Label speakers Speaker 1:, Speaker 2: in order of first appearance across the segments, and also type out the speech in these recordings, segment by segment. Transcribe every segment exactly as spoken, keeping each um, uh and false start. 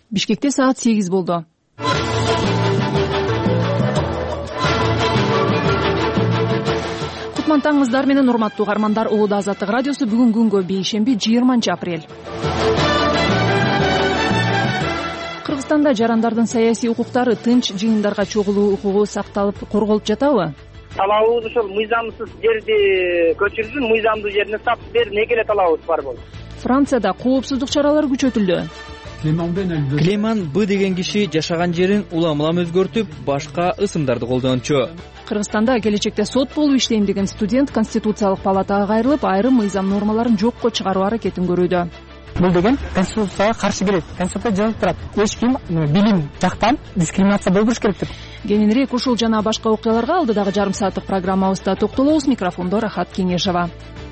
Speaker 1: Бишкекте саат сегиз болду. Кутман таңыңыздар менен урматтуу угармандар. Улуу Азаттык радиосу бүгүн күнгө бейшемби жыйырманчы апрель. Кыргызстанда жарандардын саясий укуктары, тынч жыйындарга чогулуу укугу сакталып корголуп жатабы?
Speaker 2: Талабыбыз ошол мыйзамсыз жерди көчүрүшүн, мыйзамдуу жерине сатып бер, неге эле талабыбыз бар болду.
Speaker 1: Францияда коопсуздук чаралары күчөтүлдү.
Speaker 3: Клеман Б деген киши жашаган жерин улам-улам өзгөртүп, башка ысымдарды колдончу.
Speaker 1: Кыргызстанда келечекте сот болуп иштейм деген студент Конституциялык палатага кайрылып, айрым мыйзам нормаларын жокко чыгаруу аракетин көрүүдө.
Speaker 4: Бул деген Конституцияга каршы келет. Конституция жазылып турат. Эч ким билим жактан дискриминация болбош керек деп.
Speaker 1: Кененирээк ушул жана башка окуяларга алдыдагы жарым сааттык программабызда токтолобуз. Микрофондо Рахат Кеңешова.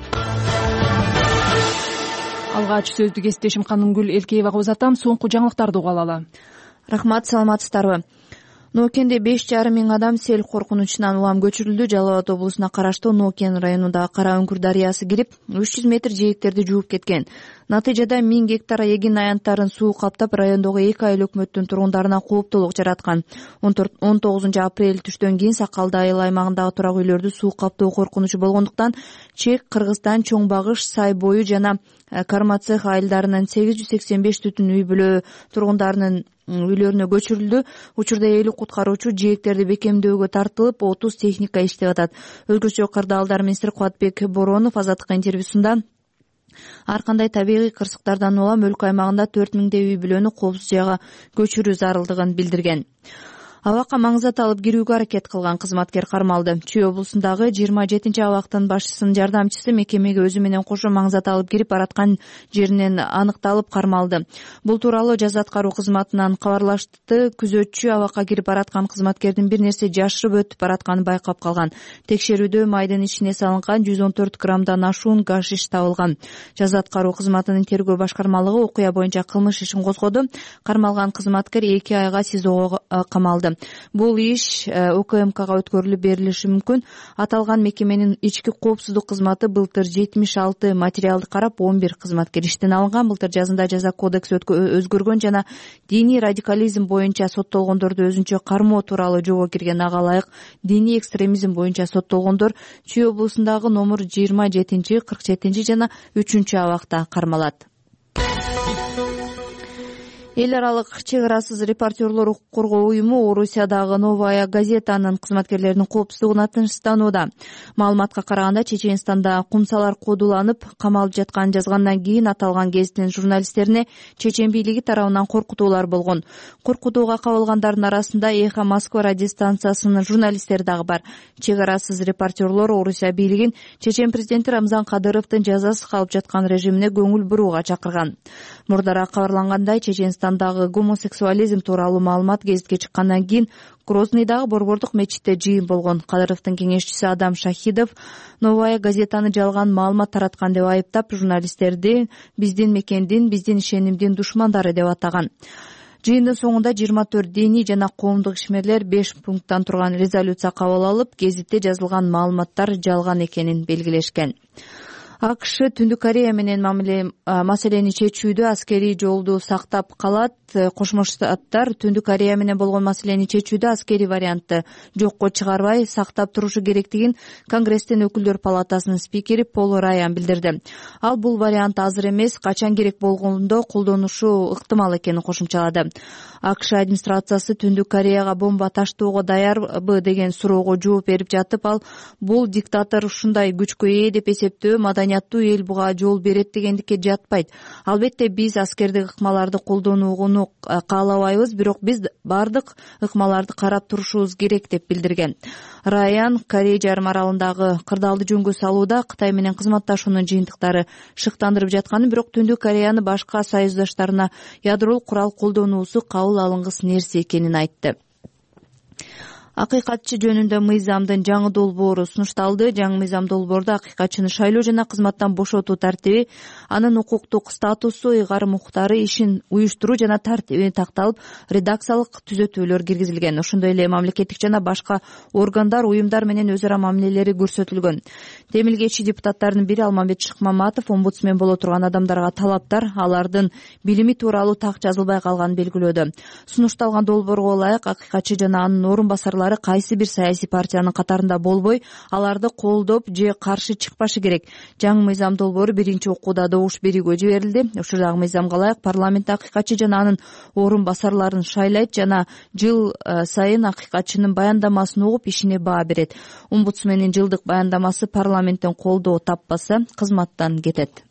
Speaker 1: Алгач сөздү кесиптешим Канымгүл Элкеевага узатам. Соңку жаңылыктарды угуп алалы.
Speaker 5: Рахмат, саламатсыздарбы? Ноокенде беш жарым миң адам сел коркунучунан улам көчүрүлдү. Жалал Абад облусуна караштуу Ноокен районундагы Кара Үңкүр дарыясы кирип, үч жүз метр жээктерди жууп кеткен. Натыйжада миң гектар эгин аянттарын суу каптап, райондогу эки айыл өкмөттүн тургундарына кооптуулук жараткан. он тогузунчу апрель түштөн кийин Сакалды айыл аймагындагы турак үйлөрдү суу каптоо коркунучу болгондуктан Чек, Кыргызстан, Чоң Багыш, Сай бою жана Кармацех айылдарынын сегиз жүз сексен беш түтүн үй бүлө тургундарынын үйлөрүнө көчүрүлдү. Учурда элүү куткаруучу жээктерди бекемдөөгө тартылып, отуз техника иштеп атат. Өлкөчө кырдаалдар министри Кубатбек Боронов Азаттыкка интервьюсунда ар кандай табигый кырсыктардан улам өлкө аймагында төрт миңдей үй бүлөнү коопсуз жайга көчүрүү зарылдыгын билдирген. Абакка маңзат алып кирүүгө аракет кылган кызматкер кармалды. Чүй облусундагы жыйырма жетинчи абактын башчысынын жардамчысы мекемеге өзү менен кошо маңзат алып кирип бараткан жеринен аныкталып кармалды. Бул тууралуу жаза аткаруу кызматынан кабарлашты. Күзөтчү абакка кирип бараткан кызматкердин бир нерсе жашырып өтүп баратканын байкап калган. Текшерүүдө майдын ичине салынган жүз он төрт граммдан ашуун гашиш табылган. Жаза аткаруу кызматынын тергөө башкармалыгы окуя боюнча кылмыш ишин козгоду. Кармалган кызматкер эки айга СИЗОго камалды. Бул иш УКМКга өткөрүлүп берилиши мүмкүн. Аталган мекеменин ички коопсуздук кызматы былтыр жетимиш алты материалды карап, он бир кызматкер иштен алынган. Былтыр жазында жаза кодекси өзгөргөн жана диний радикализм боюнча соттолгондорду өзүнчө кармоо тууралуу жобо кирген. Ага ылайык диний экстремизм боюнча соттолгондор Чүй облусундагы номер жыйырма жетинчи, кырк жетинчи жана үчүнчү абакта кармалат. Эл аралык чек арасыз репортерлор укук коргоо уюму Орусиядагы Новая газетанын кызматкерлеринин коопсуздугуна тынчсызданууда. Маалыматка караганда, Чеченстанда кумсалар кодуланып, камалып жатканын жазгандан кийин аталган гезиттин журналисттерине чечен бийлиги тарабынан коркутуулар болгон. Коркутууга кабылгандардын арасында Эхо Москва радиостанциясынын журналисттери дагы бар. Чек арасыз репортерлор Орусия бийлигин чечен президенти Рамзан Кадыровдун жазасыз калып жаткан режимине көңүл бурууга чакырган. Мурдараак кабарлангандай, Чеченстандагы гомосексуализм тууралуу маалымат гезитке чыккандан кийин Грозныйдагы борбордук мечитте жыйын болгон. Кадыровдун кеңешчиси Адам Шахидов Новая газетаны жалган маалымат тараткан деп айыптап, журналисттерди биздин мекендин, биздин ишенимдин душмандары деп атаган. Жыйындын соңунда жыйырма төрт диний жана коомдук ишмерлер беш пункттан турган резолюция кабыл алып, гезитте жазылган маалыматтар жалган экенин белгилешкен. АКШ Түндүк Корея менен маселени чечүүдө аскерий жолду сактап калат. Кошмо Штаттар Түндүк Корея менен болгон маселени чечүүдө аскерий вариантты жокко чыгарбай сактап турушу керектигин Конгресстин өкүлдөр палатасынын спикери Пол Раян билдирди. Ал бул вариант азыр эмес, качан керек болгондо колдонушу ыктымал экенин кошумчалады. АКШ администрациясы Түндүк Кореяга бомба таштоого даярбы деген суроого жооп берип жатып, ал бул диктатор ушундай күчкө ээ деп эсептөө маданияттуу эл буга жол берет дегендикке жатпайт. Албетте биз аскердик ыкмаларды колдонууну каалабайбыз, бирок биз бардык ыкмаларды карап турушубуз керек деп билдирген. Раян Корей жарым аралындагы кырдаалды жөнгө салууда Кытай менен кызматташуунун жыйынтыктары шыктандырып жатканын, бирок Түндүк Кореяны башка союздаштарына ядролук курал колдонуусу кабыл алынгыс нерсе экенин айтты. Акыйкатчы жөнүндө мыйзамдын жаңы долбоору сунушталды. Жаңы мыйзам долбоордо акыйкатчыны шайлоо жана кызматтан бошотуу тартиби, анын укуктук статусу, ыйгарым укуктары, ишин уюштуруу жана тартиби такталып, редакциялык түзөтүүлөр киргизилген. Ошондой эле мамлекеттик жана башка органдар, уюмдар менен өз ара мамилелери көрсөтүлгөн. Демилгечи депутаттардын бири Алмамбет Шыкмаматов омбудсмен боло турган адамдарга талаптар, алардын билими тууралуу так жазылбай калганын белгилөөдө. Сунушталган долбоорго ылайык акыйкатчы жана анын орун басарлары кайсы бир саясий партиянын катарында болбой, аларды колдоп же каршы чыкпашы керек. Жаңы мыйзам долбоору биринчи окууда добуш берүүгө жиберилди. Ушул мыйзамга ылайык парламент акыйкатчы жана анын орун басарларын шайлайт жана жыл сайын акыйкатчынын баяндамасын угуп ишине баа берет. Омбудсмендин жылдык баяндамасы парламенттен колдоо таппаса, кызматтан кетет.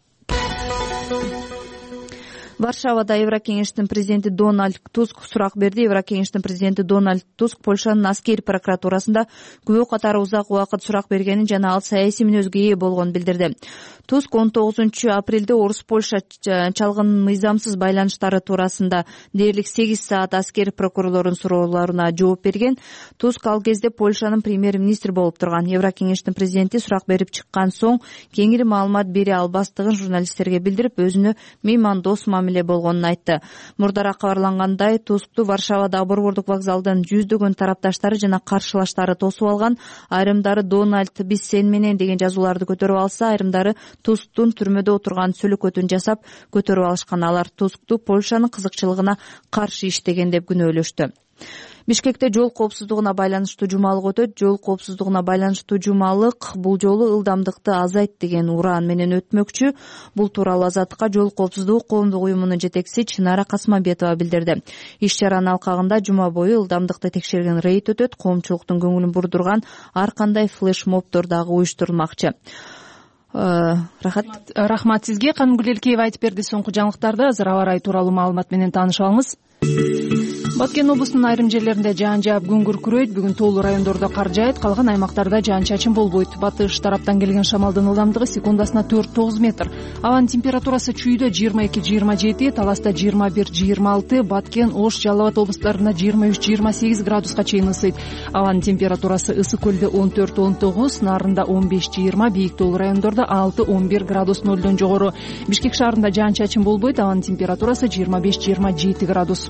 Speaker 5: Варшавада Еврокеңештин президенти Дональд Туск сурак берди. Еврокеңештин президенти Дональд Туск Польшанын аскери прокуратурасында күбө катары узак убакыт сурак бергенин жана ал саясий мүнөзгө ээ болгонун билдирди. Туск он тогузунчу апрелде Орус-Польша чалгын мыйзамсыз байланыштары туурасында дээрлик сегиз саат аскери прокурорлордун суроолоруна жооп берген. Туск ал кезде Польшанын премьер-министри болуп турган. Еврокеңештин президенти сурак берип чыккан соң кеңири маалымат бере албастыгын журналисттерге билдирип, өзүнө меймандос мамиле болгонун айтты. Мурдараак кабарлангандай, Тускту Варшавадагы борбордук вокзалдан жүздөгөн тарапташтары жана каршылаштары тосуп алган. Айрымдары Дональд биз сен менен деген жазууларды көтөрүп алса, айрымдары Тусктун түрмөдө отурган сүлөкөтүн жасап көтөрүп алышкан. Алар Тускту Польшанын кызыкчылыгына каршы иштеген деп күнөөлөштү. Бишкекте жол коопсуздугуна байланыштуу жумалык өтөт. Жол коопсуздугуна байланыштуу жумалык бул жолу ылдамдыкты азайт деген ураан менен өтмөкчү. Бул тууралуу Азаттыкка жол коопсуздугу коомдук уюмунун жетекчиси Чынара Касмамбетова билдирди. Иш чаранын алкагында жума бою ылдамдыкты текшерген рейд өтөт. Коомчулуктун көңүлүн бурдурган ар кандай флешмобдор дагы уюштурулмакчы. Рахат,
Speaker 1: рахмат сизге. Канымгүл Элкеева айтып берди соңку жаңылыктарды. Азыр аба ырайы тууралуу маалымат менен таанышып алыңыз. Баткен облусунун айрым жерлеринде жаан жаап күн күркүрөйт. Бүгүн тоолуу райондордо кар жаайт, калган аймактарда жаан-чачын болбойт. Батыш тараптан келген шамалдын ылдамдыгы секундасына төрт тогуз метр. Абанын температурасы Чүйдө жыйырма эки жыйырма жети, Таласта жыйырма бир жыйырма алты, Баткен, Ош, Жалал Абад облустарында жыйырма үч жыйырма сегиз градуска чейин ысыйт. Абанын температурасы Ысык көлдө он төрт он тогуз, Нарында он беш жыйырма, бийик тоолуу райондордо алты он бир градус нөлдөн жогору. Бишкек шаарында жаан-чачын болбойт. Абанын температурасы жыйырма беш жыйырма жети градус.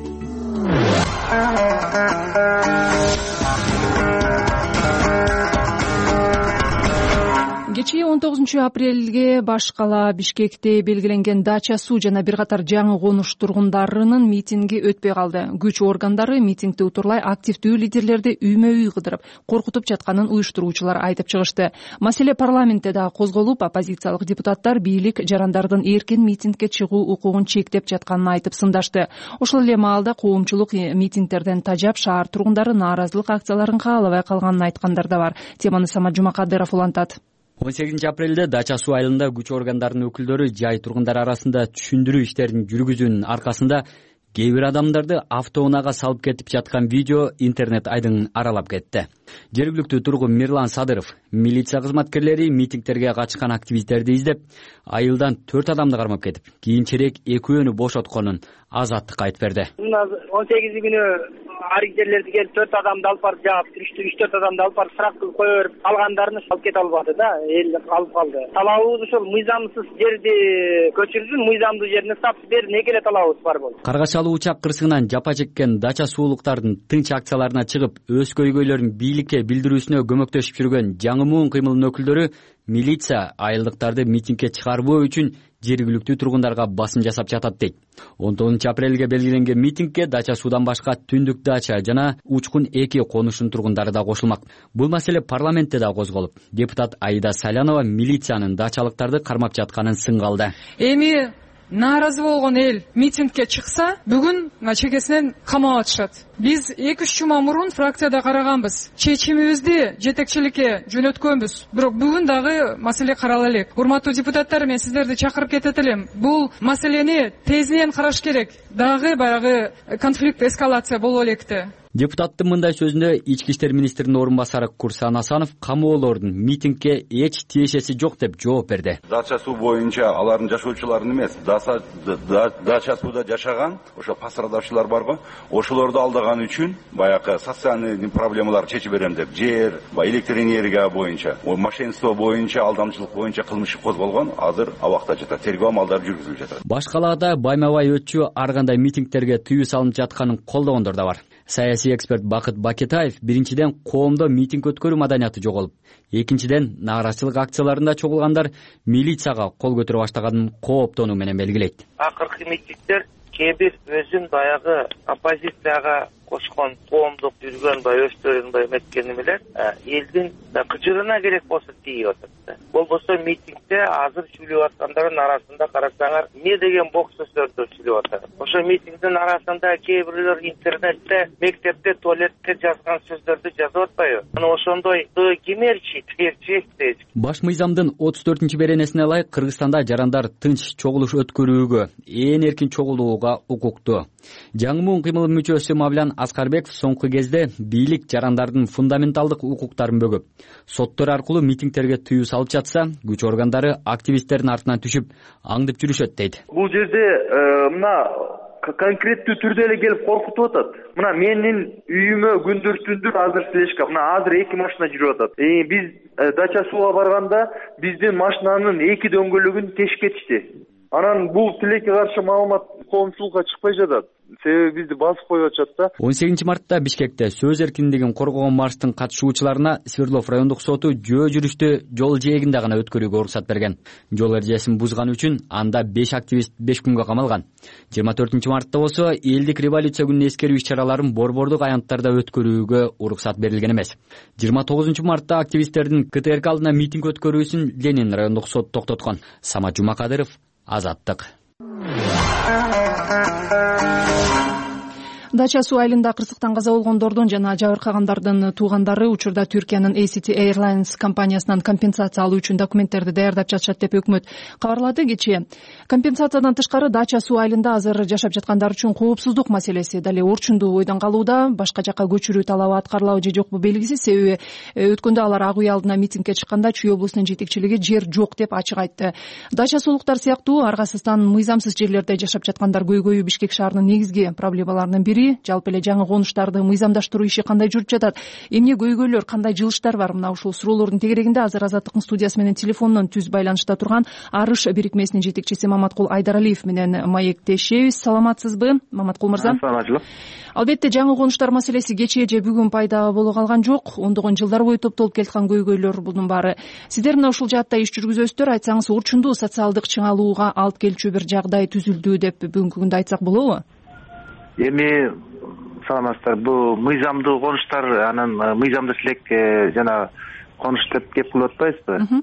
Speaker 1: Кечээ он тогузунчу апрелге баш кала Бишкекте белгиленген Дача суу жана бир катар жаңы конуш тургундарынын митинги өтпөй калды. Күч органдары митингди утурлай активдүү лидерлерди үймө-үй кыдырып, коркутуп жатканын уюштуруучулар айтып чыгышты. Маселе парламентте дагы козголуп, оппозициялык депутаттар бийлик жарандардын эркин митингге чыгуу укугун чектеп жатканын айтып сындашты. Ошол эле маалда коомчулук митингдерден тажап, шаар тургундары нааразылык акцияларын каалабай калганын айткандар да бар. Теманы Самат Жумакадыров улантат.
Speaker 6: он сегизинчи апрелде Дача суу айылында күч органдарынын өкүлдөрү жай тургундар арасында түшүндүрүү иштерин жүргүзүүнүн аркасында кээ бир адамдарды автоунаага салып кетип жаткан видео интернет айдын аралап кетти. Жергиликтүү тургун Мирлан Садыров милиция кызматкерлери митингтерге катышкан активисттерди издеп, айылдан төрт адамды кармап кетип, кийинчерээк экөөнү бошотконун Азаттыкка айтып берди.
Speaker 2: он сегизи күнү арик жерлерди келип төрт адамды алып барып жаап, үч төрт адамды алып барып сырак кылып кое берип, калгандарын алып кете албады да, эл алып калды. Талабыбыз ушул мыйзамсыз жерди көчүрсүн, мыйзамдуу жерине статус берин, эки эле талабыбыз бар болду.
Speaker 6: Каргачалуу учак кырсыгынан жапа чеккен Дача суулуктардын тынч акцияларына чыгып, өз көйгөйлөрүн бийликке билдирүүсүнө көмөктөшүп жүргөн жаңы муун кыймылынын өкүлдөрү милиция айылдыктарды митингге чыгарбоо үчүн жергиликтүү тургундарга басым жасап жатат дейт. он тогузунчу апрелге белгиленген митингге Дача суудан башка Түндүк Дача жана Учкун эки конушунун тургундары да кошулмак. Бул маселе парламентте да козголуп, депутат Аида Салянова милициянын дачалыктарды кармап жатканын сынга алды.
Speaker 7: Эми нааразы болгон эл митингге чыкса, бүгүн чекесинен камап атышат. Биз эки үч жума мурун фракцияда караганбыз. Чечимибизди жетекчиликке жөнөткөнбүз. Бирок бүгүн дагы маселе карала элек. Урматтуу депутаттар, мен сиздерди чакырып кетет элем. Бул маселени тезинен караш керек. Дагы баягы конфликт эскалация боло электи.
Speaker 6: Депутаттын мындай сөзүндө ички иштер министринин орун басары Курсан Асанов камоолордун митингге эч тиешеси жок деп жооп берди.
Speaker 8: Дача суу боюнча алардын жашоочуларын эмес, дача сууда жашаган ошо пострадавчылар барго, ошолорду алдаган үчүн баягы социальный проблемаларды чечип берем деп, жер, электр энергия боюнча, мошенничество боюнча, алдамчылык боюнча кылмыш козголгон, азыр абакта жатат. Тергөө амалдары жүргүзүлүп жатат.
Speaker 6: Баш калаада байма-бай өтчү ар кандай митингтерге тыюу салынып жатканын колдогондор да бар. Саясий эксперт Бакыт Бакетаев биринчиден коомдо митинг өткөрүү маданияты жоголуп, экинчиден нааразычылык акцияларында чогулгандар милицияга кол көтөрө баштаганын кооптонуу менен белгилейт.
Speaker 9: Акыркы митингдер кээ бир өзүн баягы оппозицияга кошкон коомдук жүргөн бай өстөрүн бай эметкени менен элдин кыжырына керек болсо тийип атат. Болбосо митингде азыр сүйлөп аткандардын арасында карасаңар эмне деген бок сөздөрдү сүйлөп атат. Ошо митингдин арасында кээ бирлер интернетте, мектепте, туалетте жазган сөздөрдү жазып атпайбы? Аны ошондой кемерчи, терчи дейт.
Speaker 6: Баш мыйзамдын отуз төртүнчү беренесине ылайык Кыргызстанда жарандар тынч чогулуш өткөрүүгө, ээн эркин чогулууга укуктуу. Жаңы муун кыймыл мүчөсү Мавлян Аскарбеков соңку кезде бийлик жарандардын фундаменталдык укуктарын бөгөп, соттор аркылуу митингтерге тыюу салып жатса, күч органдары активисттердин артынан түшүп, аңдып жүрүшөт дейт.
Speaker 10: Бул жерде мына конкреттүү түрдө эле келип коркутуп атат. Мына менин үйүмө күндүр түндүр азыр слежка, мына азыр эки машина жүрүп атат. Биз дача сууга барганда биздин машинанын эки дөңгөлөгүн тешип кетишти. Анан бул тилекке каршы маалымат коомчулукка чыкпай жатат. Себеби бизди басып коюп атышат да.
Speaker 6: он сегизинчи мартта Бишкекте сөз эркиндигин коргогон марштын катышуучуларына Свердлов райондук соту жөө жүрүштү жол жээгинде гана өткөрүүгө уруксат берген. Жол эрежесин бузганы үчүн анда беш активист беш күнгө камалган. жыйырма төртүнчү мартта болсо элдик революция күнүнө эскерүү иш-чараларын борбордук аянттарда өткөрүүгө уруксат берилген эмес. жыйырма тогузунчу мартта активисттердин КТРК алдына митинг өткөрүүсүн Ленин райондук соту токтоткон. Самат Жумакадыров, Азаттык.
Speaker 1: Дача суу айылында кырсыктан каза болгондордун жана жабыркагандардын туугандары учурда Түркиянын A C T Airlines компаниясынан компенсация алуу үчүн документтерди даярдап жатышат деп өкмөт кабарлады кечээ. Компенсациядан тышкары Дача суу айылында азыр жашап жаткандар үчүн коопсуздук маселеси дале орчундуу бойдон калууда. Башка жакка көчүрүү талабы аткарылабы же жокпу белгисиз. Себеби өткөндө алар ак үй алдына митингге чыкканда Чүй облусунун жетекчилиги жер жок деп ачык айтты. Дача суулуктар сыяктуу аргасыздан мыйзамсыз жерлерде жашап жаткандар көйгөйү Бишкек шаарынын негизги проблемаларынын бири. Жалпы эле жаңы конуштарды мыйзамдаштыруу иши кандай жүрүп жатат? Эмне көйгөйлөр, кандай жылыштар бар? Мына ушул суроолордун тегерегинде азыр Азаттыктын студиясы менен телефондон түз байланышта турган Арыш бирикмесинин жетекчиси Маматкул Айдаралиев менен маектешебиз. Саламатсызбы, Маматкул мырза?
Speaker 10: Саламатчылык.
Speaker 1: Албетте жаңы конуштар маселеси кечээ же бүгүн пайда боло калган жок. Ондогон жылдар бою топтолуп келаткан көйгөйлөр bunun баары. Сиздер мына ушул жаатта иш жүргүзөсүздөр, айтсаңыз орчундуу социалдык чыңалууга алып келчү бир жагдай түзүлдү деп бүгүнкү күндө айтсак болобу?
Speaker 10: Эми саламатсыздар, бул мыйзамдуу конуштар, анан мыйзамдуу силек жана конуш деп кеп кылып атпайбызбы?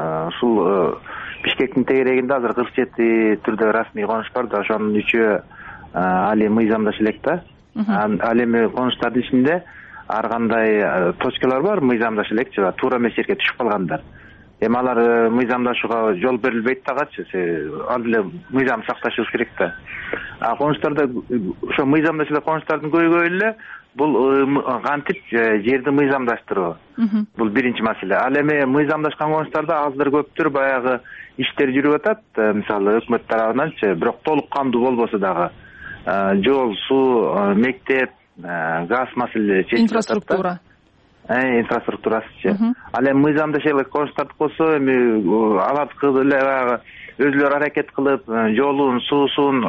Speaker 10: Ушул Бишкектин тегерегинде азыр кырк жети түрдө расмий конуш бар да, ошонун үчөө али мыйзамдаш элек да. Ал эми конуштардын ичинде ар кандай точкалар бар, мыйзамдаш элек же туура эмес жерге түшүп калгандар. Эми алар мыйзамдашууга жол берилбейт дагычы, ал эле мыйзам сакташыбыз керек да. А конуштарда ошо мыйзамдаш эле конуштардын көйгөйү эле бул кантип жерди мыйзамдаштыруу. Бул биринчи маселе. Ал эми мыйзамдашкан конуштарда азыр көптүр баягы иштер жүрүп атат, мисалы өкмөт тарабынанчы, бирок толук кандуу болбосо дагы жол, суу, мектеп, газ маселеси чечилип атат.
Speaker 1: Инфраструктура.
Speaker 10: инфраструктурасычы. Ал эми мыйзамдаш эле конуштарды болсо, эми алардыкы эле баягы өзүлөрү аракет кылып, жолун, суусун,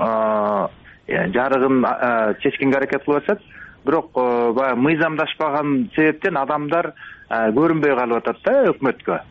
Speaker 10: жарыгын чечкенге аракет кылып атышат. Бирок баягы мыйзамдашпаган себептен адамдар көрүнбөй калып атат да өкмөткө.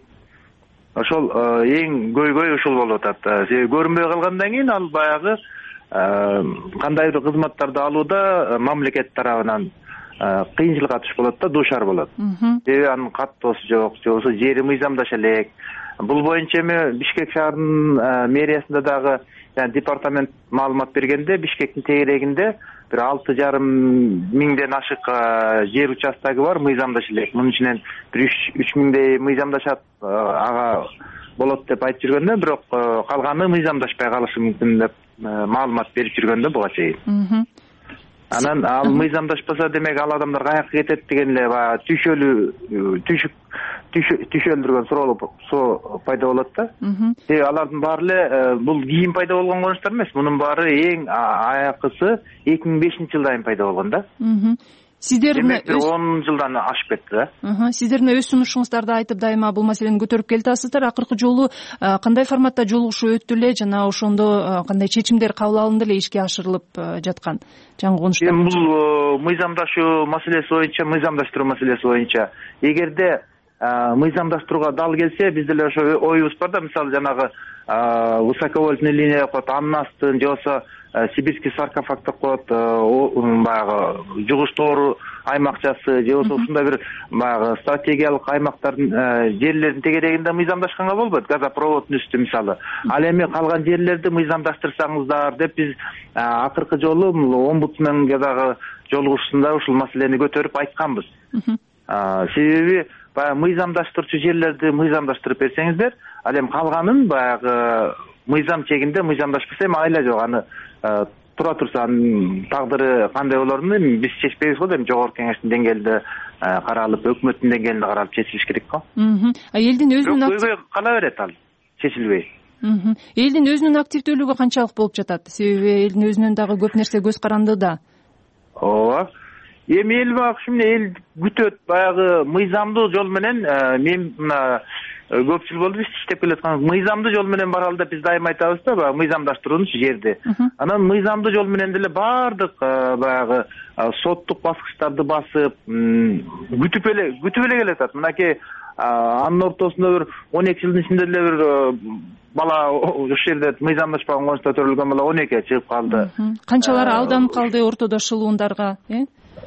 Speaker 10: Ошол эң көйгөй ушул болуп атат. Себеби көрүнбөй калгандан кийин ал баягы кандайдыр кызматтарды алууда мамлекет тарабынан кыйынчылыкка туш болот да, дуушар болот. Себеби анын каттоосу жок, же болбосо жери мыйзамдаш элек. Бул боюнча эми Бишкек шаарынын мэриясында дагы департамент маалымат бергенде, Бишкектин тегерегинде бир алты жарым миңден ашык жер участогу бар, мыйзамдаш элек. Мунун ичинен бир үч миңдей мыйзамдашат, ага болот деп айтып жүргөндө, бирок калганы мыйзамдашпай калышы мүмкүн деп маалымат берип жүргөндө буга чейин. анан ал мыйзамдашпаса демек ал адамдар каяка кетет деген эле баягы түйшөлүү түйшүк түйшөлдүргөн суроо пайда болот да. Себеби алардын баары эле бул кийин пайда болгон конуштар эмес, мунун баары эң аякысы эки миң бешинчи жылдан кийин пайда болгон да.
Speaker 1: Сиздердин
Speaker 10: он жылдан ашып кетти да.
Speaker 1: Сиздердин өз сунушуңуздарда айтып дайыма бул маселени көтөрүп келатасыздар. Акыркы жолу кандай форматта жолугушуу өттү эле жана ошондо кандай чечимдер кабыл алынды эле ишке ашырылып жаткан жаңы конуштар?
Speaker 10: Эми бул мыйзамдашуу маселеси боюнча, мыйзамдаштыруу маселеси боюнча эгерде мыйзамдаштырууга дал келсе, биз деле ошо оюбуз бар да, мисалы жанагы высоковольтный линия деп коет, анын астын же болбосо сибирский саркофаг деп коет, баягы жугуштоору аймакчасы же болбосо ушундай бир баягы стратегиялык аймактардын жерлердин тегерегинде мыйзамдашканга болбойт, газопроводдун үстү мисалы. Ал эми калган жерлерди мыйзамдаштырсаңыздар деп биз акыркы жолу омбудсменге дагы жолугушуусунда ушул маселени көтөрүп айтканбыз. Себеби баягы мыйзамдаштырчу жерлерди мыйзамдаштырып берсеңиздер, ал эми калганын баягы мыйзам чегинде мыйзамдашпаса эми айла жок, аны тура турса анын тагдыры кандай болорун эми биз чечпейбиз го, эми жогорку кеңештин деңгээлинде каралып, өкмөттүн деңгээлинде каралып чечилиш керек го.
Speaker 1: Элдин өзүнүн
Speaker 10: көйгөй кала берет ал чечилбей.
Speaker 1: Элдин өзүнүн активдүүлүгү канчалык болуп жатат? Себеби элдин өзүнөн дагы көп нерсе көз каранды да.
Speaker 10: Ооба. Эми эл багышы эмне эл күтөт, баягы мыйзамдуу жол менен мен мына көп жыл болду биз иштеп келаткан. Мыйзамдуу жол менен баралы деп биз дайыма айтабыз да, баягы мыйзамдаштыруунчу жерди. Анан мыйзамдуу жол менен деле баардык баягы соттук баскычтарды басып, күтүп эле күтүп эле келатат. Мынакей анын ортосунда бир он эки жылдын ичинде деле бир бала ошол жерде мыйзамдашпаган конушта төрөлгөн бала он экиге чыгып калды.
Speaker 1: Канчалары алданып калды ортодо шылуундарга, э?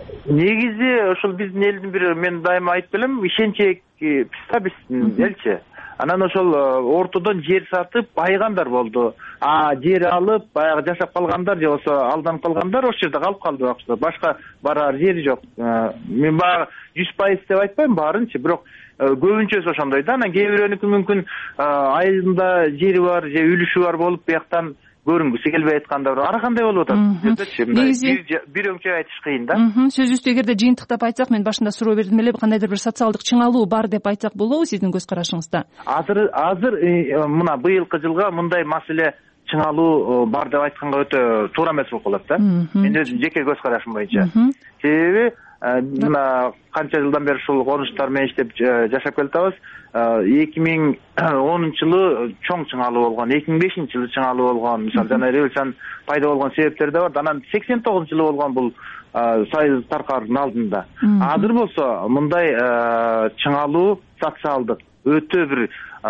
Speaker 10: Негизи ошол биздин элдин бир, мен дайыма айтып келем, ишенчек да биздин элчи. Анан ошол ортодон жер сатып байыгандар болду. А жер алып баягы жашап калгандар же болбосо алданып калгандар ошол жерде калып калды убакытта. Башка барар жери жок. Мен баягы жүз пайыз деп айтпайм баарынчы, бирок көбүнчөсү ошондой да. Анан кээ бирөөнүкү мүмкүн айылында жери бар же үлүшү бар болуп бияктан көрүнгүсү келбей айткандар ар кандай болуп атат. Негизи бир өңчөй айтыш кыйын да.
Speaker 1: Сөзүбүздү эгерде жыйынтыктап айтсак, мен башында суроо бердим эле, кандайдыр бир социалдык чыңалуу бар деп айтсак болобу сиздин көз карашыңызда?
Speaker 10: Азыр азыр мына быйылкы жылга мындай маселе чыңалуу бар деп айтканга өтө туура эмес болуп калат да. Мен өзүм жеке көз карашым боюнча. Себеби мына канча жылдан бери ушул конуштар менен иштеп жашап келатабыз. эки миң онунчу жылы чоң чыңалуу болгон, эки миң бешинчи жылы чыңалуу болгон, мисалы жана революциянын пайда болгон себептери да бар. Анан сексен тогузунчу жылы болгон бул союз таркаардын алдында. Азыр болсо мындай чыңалуу социалдык өтө бир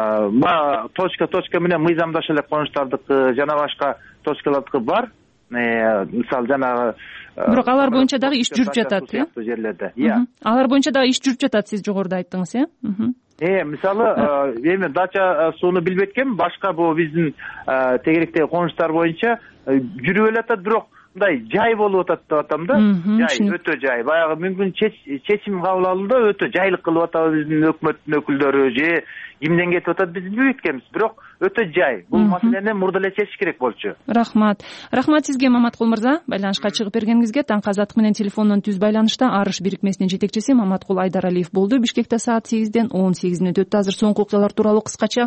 Speaker 10: точка точка менен мыйзамдаша эле конуштардыкы жана башка точкалардыкы бар. Мисалы жанагы
Speaker 1: бирок алар боюнча дагы иш жүрүп жатат, э?
Speaker 10: Жерлерде.
Speaker 1: Алар боюнча дагы иш жүрүп жатат, сиз жогоруда айттыңыз, э?
Speaker 10: Э, мисалы, эми дача сууну билбей эткем, башка бул биздин тегеректеги конуштар боюнча жүрүп элатат, бирок мындай жай болуп атат деп атам да. Жай, өтө жай. Баягы мүмкүн чечим кабыл алууда өтө жайлык кылып атабыз биздин өкмөттүн өкүлдөрү же кимден кетип атат биз билбей эткенбиз, бирок өтө жай. Бул маселени мурда эле чечиш керек болчу.
Speaker 1: Рахмат. Рахмат сизге, Маматкул мырза, байланышка чыгып бергениңизге. Таңкы азаттык менен телефондон түз байланышта Арыш бирикмесинин жетекчиси Маматкул Айдаралиев болду. Бишкекте саат сегизден он сегиз мүнөт өттү. Азыр соңку окуялар тууралуу кыскача.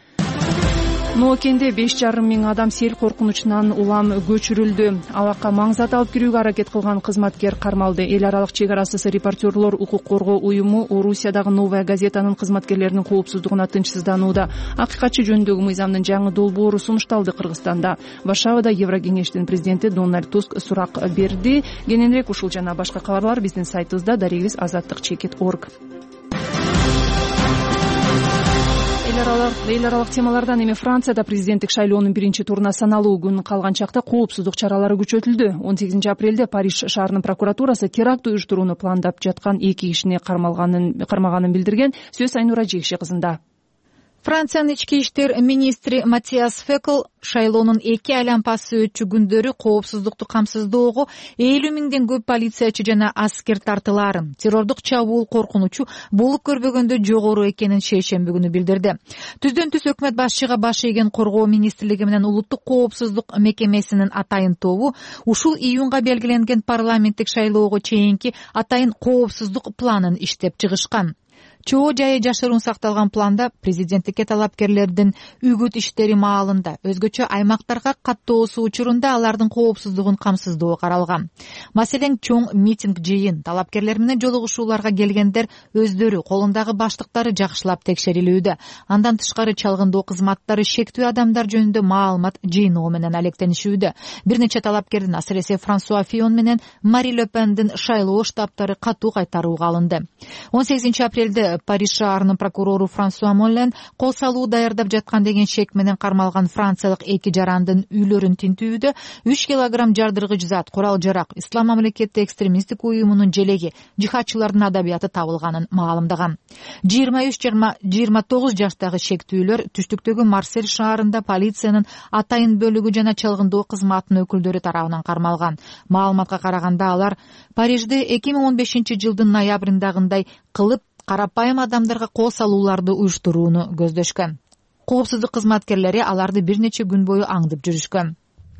Speaker 1: Ноокенде беш жарым миң адам сел коркунучунан улам көчүрүлдү. Алакка маң зат алып кирүүгө аракет кылган кызматкер кармалды. Эл аралык чек арасыз репортерлор укук коргоо уюму Орусиядагы Новая газетанын кызматкерлеринин коопсуздугуна тынчсызданууда. Акыйкатчы жөнүндөгү мыйзамдын жаңы долбоору сунушталды Кыргызстанда. Варшавада Еврокеңештин президенти Дональд Туск сурак берди. Кененирээк ушул жана башка кабарлар биздин сайтыбызда дарегибиз азаттык чекит точка орг. Эл аралык темалардан эми Францияда президенттик шайлоонун биринчи туруна саналуу күн калган чакта коопсуздук чаралары күчөтүлдү. он сегизинчи апрелде Париж шаарынын прокуратурасы теракт уюштурууну пландап жаткан эки кишини кармаганын билдирген. Сөз Айнура Жекше кызында. Франциянын ички иштер министри Матиас Фекл шайлоонун эки айланпасы өтчү күндөрү коопсуздукту камсыздоого элүү миңден көп полициячы жана аскер тартылаарын, террордук чабуул коркунучу болуп көрбөгөндө жогору экенин шейшемби күнү билдирди. Түздөн түз өкмөт башчыга баш ийген коргоо министрлиги менен улуттук коопсуздук мекемесинин атайын тобу ушул июнга белгиленген парламенттик шайлоого чейинки атайын коопсуздук планын иштеп чыгышкан. Чоо жайы жашыруун сакталган планда президенттикке талапкерлердин үгүт иштери маалында өзгөчө аймактарга каттоосу учурунда алардын коопсуздугун камсыздоо каралган. Маселен, чоң митинг, жыйын, талапкерлер менен жолугушууларга келгендер өздөрү колундагы баштыктары жакшылап текшерилүүдө. Андан тышкары чалгындоо кызматтары шектүү адамдар жөнүндө маалымат жыйноо менен алектенишүүдө. Бир нече талапкердин, асыресе Франсуа Фион менен Мари Ле Пендин шайлоо штабтары катуу кайтарууга алынды. он сегизинчи апрелде Париж шаарынын прокурору Франсуа Моллен кол салуу даярдап жаткан деген шек менен кармалган франциялык эки жарандын үйлөрүн тинтүүдө үч килограмм жардыргыч зат, курал жарак, Ислам мамлекети экстремисттик уюмунун желеги, жихадчылардын адабияты табылганын маалымдаган. жыйырма үч жыйырма тогуз жаштагы шектүүлөр түштүктөгү Марсель шаарында полициянын атайын бөлүгү жана чалгындоо кызматынын өкүлдөрү тарабынан кармалган. Маалыматка караганда алар Парижде эки миң он бешинчи жылдын ноябрындагындай кылып карапайым адамдарга кол салууларды уюштурууну көздөшкөн. Коопсуздук кызматкерлери аларды бир нече күн бою аңдып жүрүшкөн.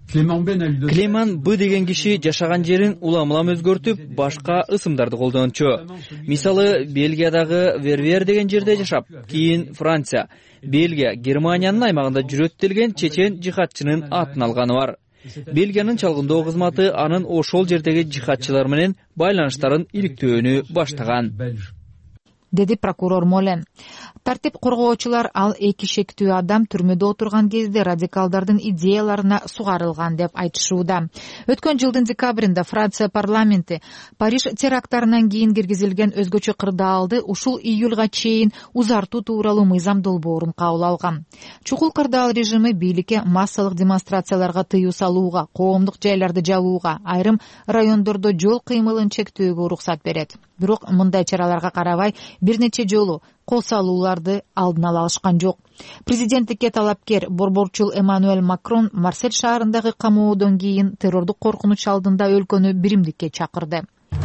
Speaker 3: Клеман Б деген киши жашаган жерин улам-улам өзгөртүп, башка ысымдарды колдончу. Мисалы, Бельгиядагы Вервер деген жерде жашап, кийин Франция, Бельгия, Германиянын аймагында жүрөт делген чечен жихадчынын атын алганы бар. Бельгиянын чалгындоо кызматы анын ошол жердеги жихадчылар менен байланыштарын иликтөөнү баштаган,
Speaker 1: деди прокурор Молен. Тартип коргоочулар ал эки шектүү адам түрмөдө отурган кезде радикалдардын идеяларына сугарылган деп айтышууда. Өткөн жылдын декабрында Франция парламенти Париж теракттарынан кийин киргизилген өзгөчө кырдаалды ушул июлга чейин узартуу тууралуу мыйзам долбоорун кабыл алган. Чукул кырдаал режими бийликке массалык демонстрацияларга тыюу салууга, коомдук жайларды жабууга, айрым райондордо жол кыймылын чектөөгө уруксат берет. Бирок мындай чараларга карабай бир нече жолу кол салууларды алдын ала алышкан жок. Президенттикке талапкер борборчул Эммануэль Макрон Марсель шаарындагы камоодон кийин террордук коркунуч алдында өлкөнү биримдикке чакырды.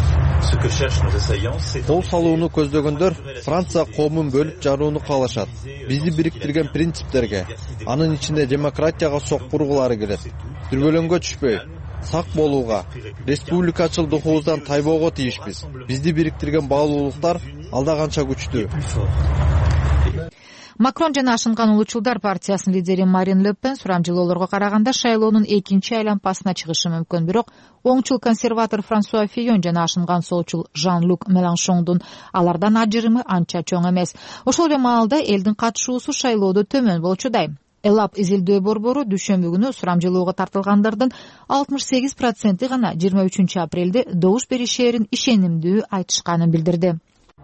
Speaker 11: Кол салууну көздөгөндөр Франция коомун бөлүп жарууну каалашат. Бизди бириктирген принциптерге, анын ичинде демократияга сок бургулары кирет. Дүрбөлөңгө түшпөй, сак болууга, республикачыл духубуздан тайбоого тийишпиз. Бизди бириктирген баалуулуктар алда канча күчтүү.
Speaker 1: Макрон жана Ашынган улуучулдар партиясынын лидери Марин Ле Пен сурамжылоолорго караганда шайлоонун экинчи айланпасына чыгышы мүмкүн. Бирок оңчул консерватор Франсуа Фион жана Ашынган солчул Жан-Люк Меланшондун алардан ажырымы анча чоң эмес. Ошол эле маалда элдин катышуусу шайлоодо төмөн болчудай. Элап изилдөө борбору дүйшөмбү күнү сурамжылоого тартылгандардын алтымыш сегиз проценти гана жыйырма үчүнчү апрелде добуш беришерин ишенимдүү айтышканын билдирди.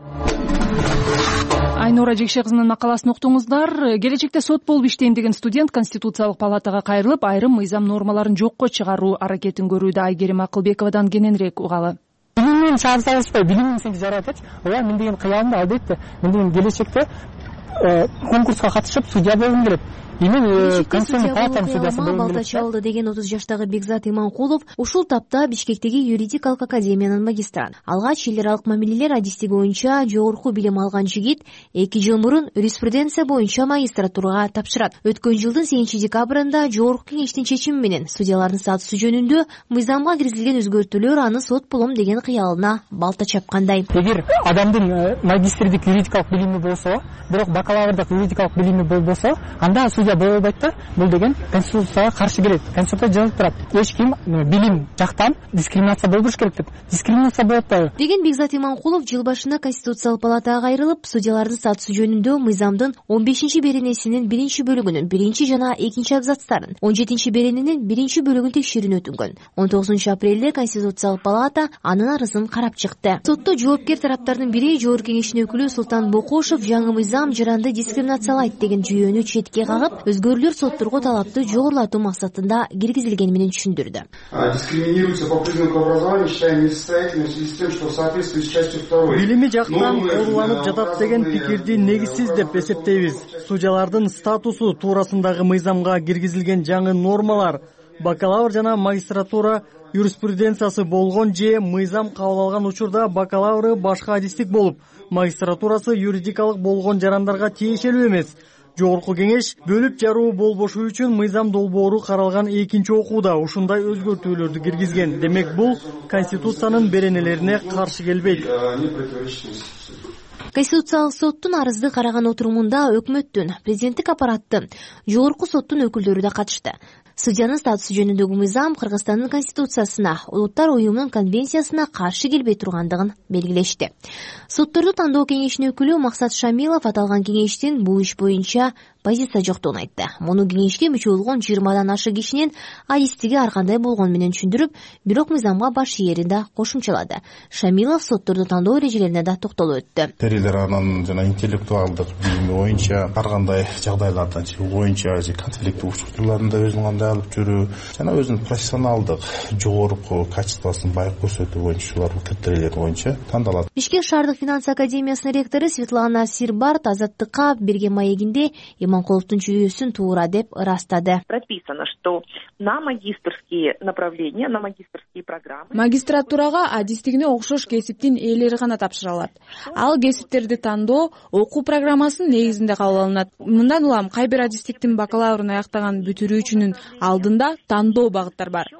Speaker 1: Айнура Жекше кызынын макаласын уктуңуздар. Келечекте сот болуп иштейм деген студент Конституциялык палатага кайрылып, айрым мыйзам нормаларын жокко чыгаруу аракетин көрүүдө. Айгерим Акылбековадан кененирээк угалы.
Speaker 4: Билимин чагыртабызбы, билимин сен жаратат. Ооба, мен деген кыялымда албетте, мен деген келечекте конкурска катышып судья болгум келет.
Speaker 5: Конституциялык кыялыма Балтачы алды деген отуз жаштагы Бекзат Иманкулов ушул тапта Бишкектеги юридикалык академиянын магистрант. Алгач чек аралык мамилелер адисти боюнча жогорку билим алган жигит эки жыл мурун юриспруденция боюнча магистратурага тапшырат. Өткөн жылдын сегизинчи декабрында жогорку кеңештин чечими менен судьялардын статусу жөнүндө мыйзамга киргизилген өзгөртүүлөр аны сот болом деген кыялына балта чапкандай.
Speaker 4: Эгер адамдын магистрдик юридикалык билими болсо, бирок бакалаврдык юридикалык билими болбосо, анда судья боло албайт да. Бул деген конституцияга каршы келет. Конституция жазылып турат. Эч ким билим жактан дискриминация болбош керек деп. Дискриминация болот да.
Speaker 5: Деген Бекзат Иманкулов жыл башында Конституциялык палатага кайрылып, судьялардын статусу жөнүндө мыйзамдын он бешинчи беренесинин биринчи бөлүгүнүн биринчи жана экинчи абзацтарын, он жетинчи берененин биринчи бөлүгүн текшерүүнү өтүнгөн. он тогузунчу апрелде Конституциялык палата анын арызын карап чыкты. Сотто жоопкер тараптардын бири жогорку кеңештин өкүлү Султан Бокошев жаңы мыйзам жаранды дискриминациялайт деген жүйөнү четке кагып,
Speaker 12: Өзгөрүүлөр сотторго талапты жогорулатуу максатында киргизилгени менен түшүндүрдү.
Speaker 13: Дискриминируется по признаку образования, считаем несостоятельным в связи с тем, что в соответствии с частью второй.
Speaker 14: Билими жактан ооруланып жатат деген пикирди негизсиз деп эсептейбиз. Судьялардын статусу туурасындагы мыйзамга киргизилген жаңы нормалар бакалавр жана магистратура юриспруденциясы болгон же мыйзам кабыл алган учурда бакалавры башка адистик болуп, магистратурасы юридикалык болгон жарандарга тиешелүү эмес. Жогорку кеңеш бөлүп жаруу болбошу үчүн мыйзам долбоору каралган экинчи окууда ушундай өзгөртүүлөрдү киргизген. Демек бул Конституциянын беренелерине каршы келбейт.
Speaker 12: Конституциялык соттун арызды караган отурумунда өкмөттүн, президенттик аппараттын, жогорку соттун өкүлдөрү да катышты. Судьянын статусу жөнүндөгү мыйзам Кыргызстандын Конституциясына, Улуттар уюмунун конвенциясына каршы келбей тургандыгын белгилешти. Сотторду тандоо кеңешинин өкүлү Максат Шамилов аталган кеңештин бул иш боюнча позиция жоктугун айтты. Муну кеңешке мүчө болгон жыйырмадан ашык кишинин адистиги ар кандай болгону менен түшүндүрүп, бирок мыйзамга баш ийерин да кошумчалады. Шамилов сотторду тандоо эрежелерине да токтолуп өттү.
Speaker 15: Терилер анын жана интеллектуалдык билими боюнча ар кандай жагдайларда же боюнча же конфликт учурларында өзүнүн кандай алып жүрүү жана өзүнүн профессионалдык жогорку качествосын байып көрсөтүү боюнча ушулар критерийлер боюнча тандалат.
Speaker 12: Бишкек шаардык финанс академиясынын ректору Светлана Сирбарт Азаттыкка берген маегинде Иманкуловдун жүйөсүн туура деп ырастады.
Speaker 16: Прописано, что на магистрские направления, на магистрские программы
Speaker 1: магистратурага адистигине окшош кесиптин ээлери гана тапшыра алат. Ал кесиптерди тандоо окуу программасынын негизинде кабыл алынат. Мындан улам кай бир адистиктин бакалаврын аяктаган бүтүрүүчүнүн алдында тандоо багыттар бар.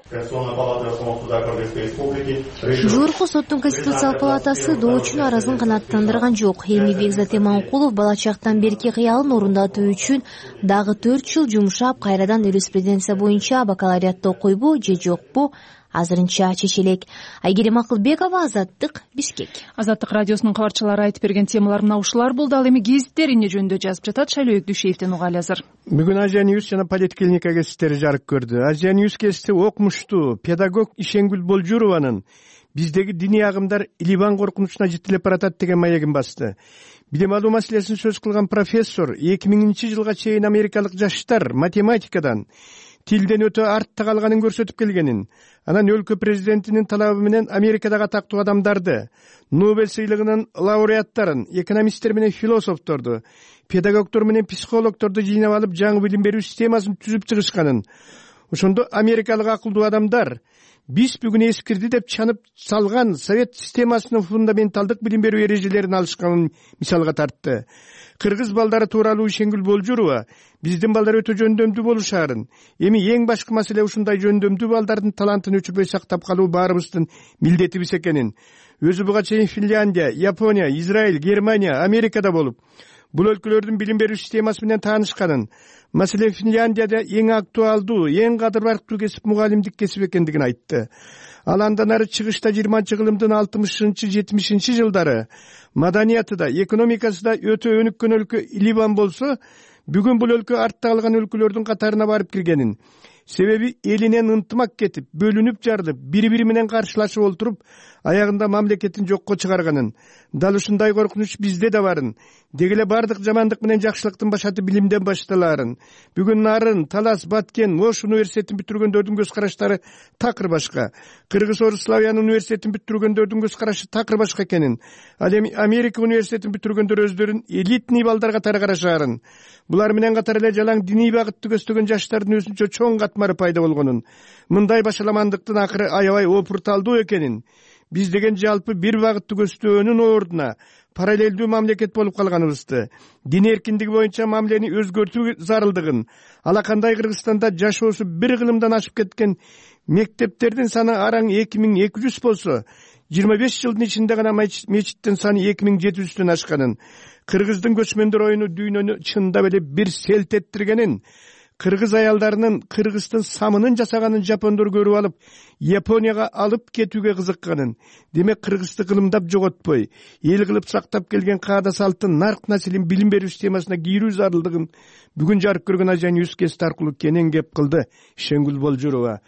Speaker 12: Жогорку соттун Конституциялык палатасы доочунун аразын канааттандырган жок. Эми Бекзат Иманкулов бала чактан берки кыялын орундатуу үчүн дагы төрт жыл жумшап кайрадан юриспруденция боюнча бакалавриатты окуйбу же жокпу азырынча чечелек. Айгерим Акылбекова, Азаттык, Бишкек.
Speaker 1: Азаттык радиосунун кабарчылары айтып берген темалар мына ушулар болду. Ал эми гезиттер эмне жөнүндө жазып жатат? Шайлообек Дүйшеевден угалы азыр.
Speaker 17: Бүгүн Азия Ньюс жана Политклиника гезиттери жарык көрдү. Азия Ньюс гезити окумуштуу педагог Ишенгүл Болжурованын биздеги диний агымдар Ливан коркунучуна жетилип баратат деген маегин басты. Билим алуу маселесин сөз кылган профессор эки миңинчи жылга чейин америкалык жаштар математикадан, тилден өтө артта калганын көрсөтүп келгенин, анан өлкө президентинин талабы менен Америкадагы атактуу адамдарды, Нобель сыйлыгынын лауреаттарын, экономисттер менен философторду, педагогдор менен психологдорду жыйнап алып жаңы билим берүү системасын түзүп чыгышканын, ошондо америкалык акылдуу адамдар биз бүгүн эскирди деп чанып салган совет системасынын фундаменталдык билим берүү эрежелерин алышканын мисалга тартты. Кыргыз балдары тууралуу Ишенгүл Болжурова биздин балдар өтө жөндөмдүү болушаарын, эми эң башкы маселе ушундай жөндөмдүү балдардын талантын өчүрбөй сактап калуу баарыбыздын милдетибиз экенин, өзү буга чейин Финляндия, Япония, Израиль, Германия, Америкада болуп, бул өлкөлөрдүн билим берүү системасы менен таанышканын, маселен Финляндияда эң актуалдуу, эң кадырлыктуу кесип мугалимдик кесип экендигин айтты. Ал андан ары чыгышта жыйырманчы кылымдын алтымышынчы жетимишинчи жылдары маданияты да, экономикасы да өтө өнүккөн өлкө Ливан болсо, бүгүн бул өлкө артта калган өлкөлөрдүн катарына барып киргенин, себеби элинен ынтымак кетип, бөлүнүп жарылып, бири-бири менен каршылашып олтуруп, аягында мамлекетин жокко чыгарганын, дал ушундай коркунуч бизде да барын, деги эле бардык жамандык менен жакшылыктын башаты билимден башталаарын, бүгүн Нарын, Талас, Баткен, Ош университетин бүтүргөндөрдүн көз караштары такыр башка, Кыргыз-Орус Славян университетин бүтүргөндөрдүн көз карашы такыр башка экенин, ал эми Америка университетин бүтүргөндөр өздөрүн элитный балдар катары карашаарын, булар менен катар эле жалаң диний багытты көздөгөн жаштардын өзүнчө чоң катмары пайда болгонун, мындай башаламандыктын акыры аябай опурталдуу экенин, биз деген жалпы бир багытты көздөөнүн ордуна параллелдүү мамлекет болуп калганыбызды, дин эркиндиги боюнча мамилени өзгөртүү зарылдыгын, алакандай Кыргызстанда жашоосу бир кылымдан ашып кеткен мектептердин саны араң эки миң эки жүз болсо, жыйырма беш жылдын ичинде гана мечиттин саны эки миң жети жүздөн ашканын, кыргыздын көчмөндөр оюну дүйнөнү чындап эле бир селт эттиргенин, кыргыз аялдарынын Кыргыздын самынын жасаганын жапондор көрүп алып, Японияга алып кетүүгө кызыкканын, демек Кыргызды кылымдап жоготпой, эл кылып сактап келген каада салттын нарк населин билим берүү системасына кийрүү зарылдыгын бүгүн жарык көргөн Азия Ньюс гезити аркылуу кенен кеп кылды Ишенгүл Болжурова.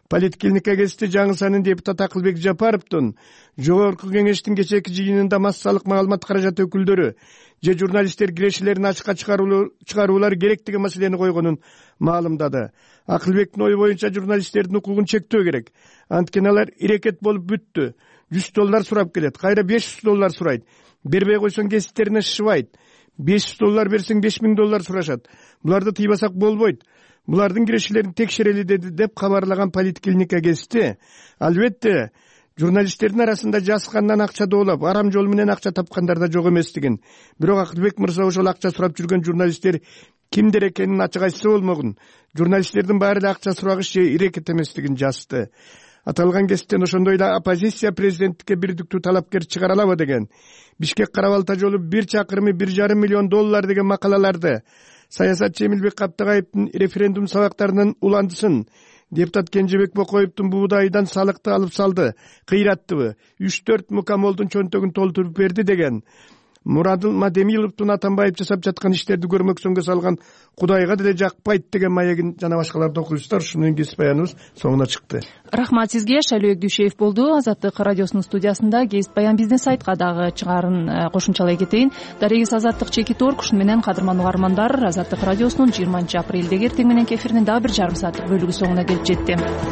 Speaker 17: политклиника гезити жаңы санын депутат Акылбек Жапаровдун жогорку кеңештин кечээки жыйынында массалык маалымат каражаты өкүлдөрү же журналисттер кирешелерин ачыкка чыгаруулары керек деген маселени койгонун маалымдады. Акылбектин ою боюнча журналисттердин укугун чектөө керек. Анткени алар ирекет болуп бүттү. жүз доллар сурап келет, кайра беш жүз доллар сурайт. Бербей койсоң кесиптерине шышыбайт. беш жүз доллар берсең беш миң доллар сурашат. Буларды тыйбасак болбойт. Булардын кирешелерин текшерели деди деп кабарлаган политклиника гезити. Албетте журналисттердин арасында жаскандан акча доолап, арам жол менен акча тапкандар да жок эместигин. Бирок Акылбек мырза ошол акча сурап жүргөн журналисттер кимдер экенин ачык айтса болмогун. Журналисттердин баары да акча сурагыш же ирекет эместигин жазды. Аталган кесиптен ошондой эле оппозиция президенттикке бирдиктүү талапкер чыгара алабы деген, Бишкек Кара-Балта жолу бир чакырымы бир жарым миллион доллар деген макалаларды, саясатчы Эмилбек Каптагаевдин референдум сабактарынын уландысын, депутат Кенжебек Бокоевдун буудайдан салыкты алып салды, кыйраттыбы, үч төрт мукамолдун чөнтөгүн толтуруп берди деген, Мурадыл Мадемиловдун Атамбаев жасап жаткан иштерди көрмөксөнгө салган Кудайга деле жакпайт деген маегин жана башкаларды окуйсуздар. Ушуну менен кесип баяныбыз соңуна чыкты.
Speaker 1: Рахмат сизге. Шайлоо Дүйшеев болду. Азаттык радиосунун студиясында кесип баян биздин сайтка дагы чыгарын кошумчалай кетейин. Дарегиз Азаттык чеки торк. Ушуну менен кадырман угармандар, Азаттык радиосунун жыйырманчы апрелдеги эртең мененки эфиринин дагы бир жарым сааттык бөлүгү соңуна келип жетти.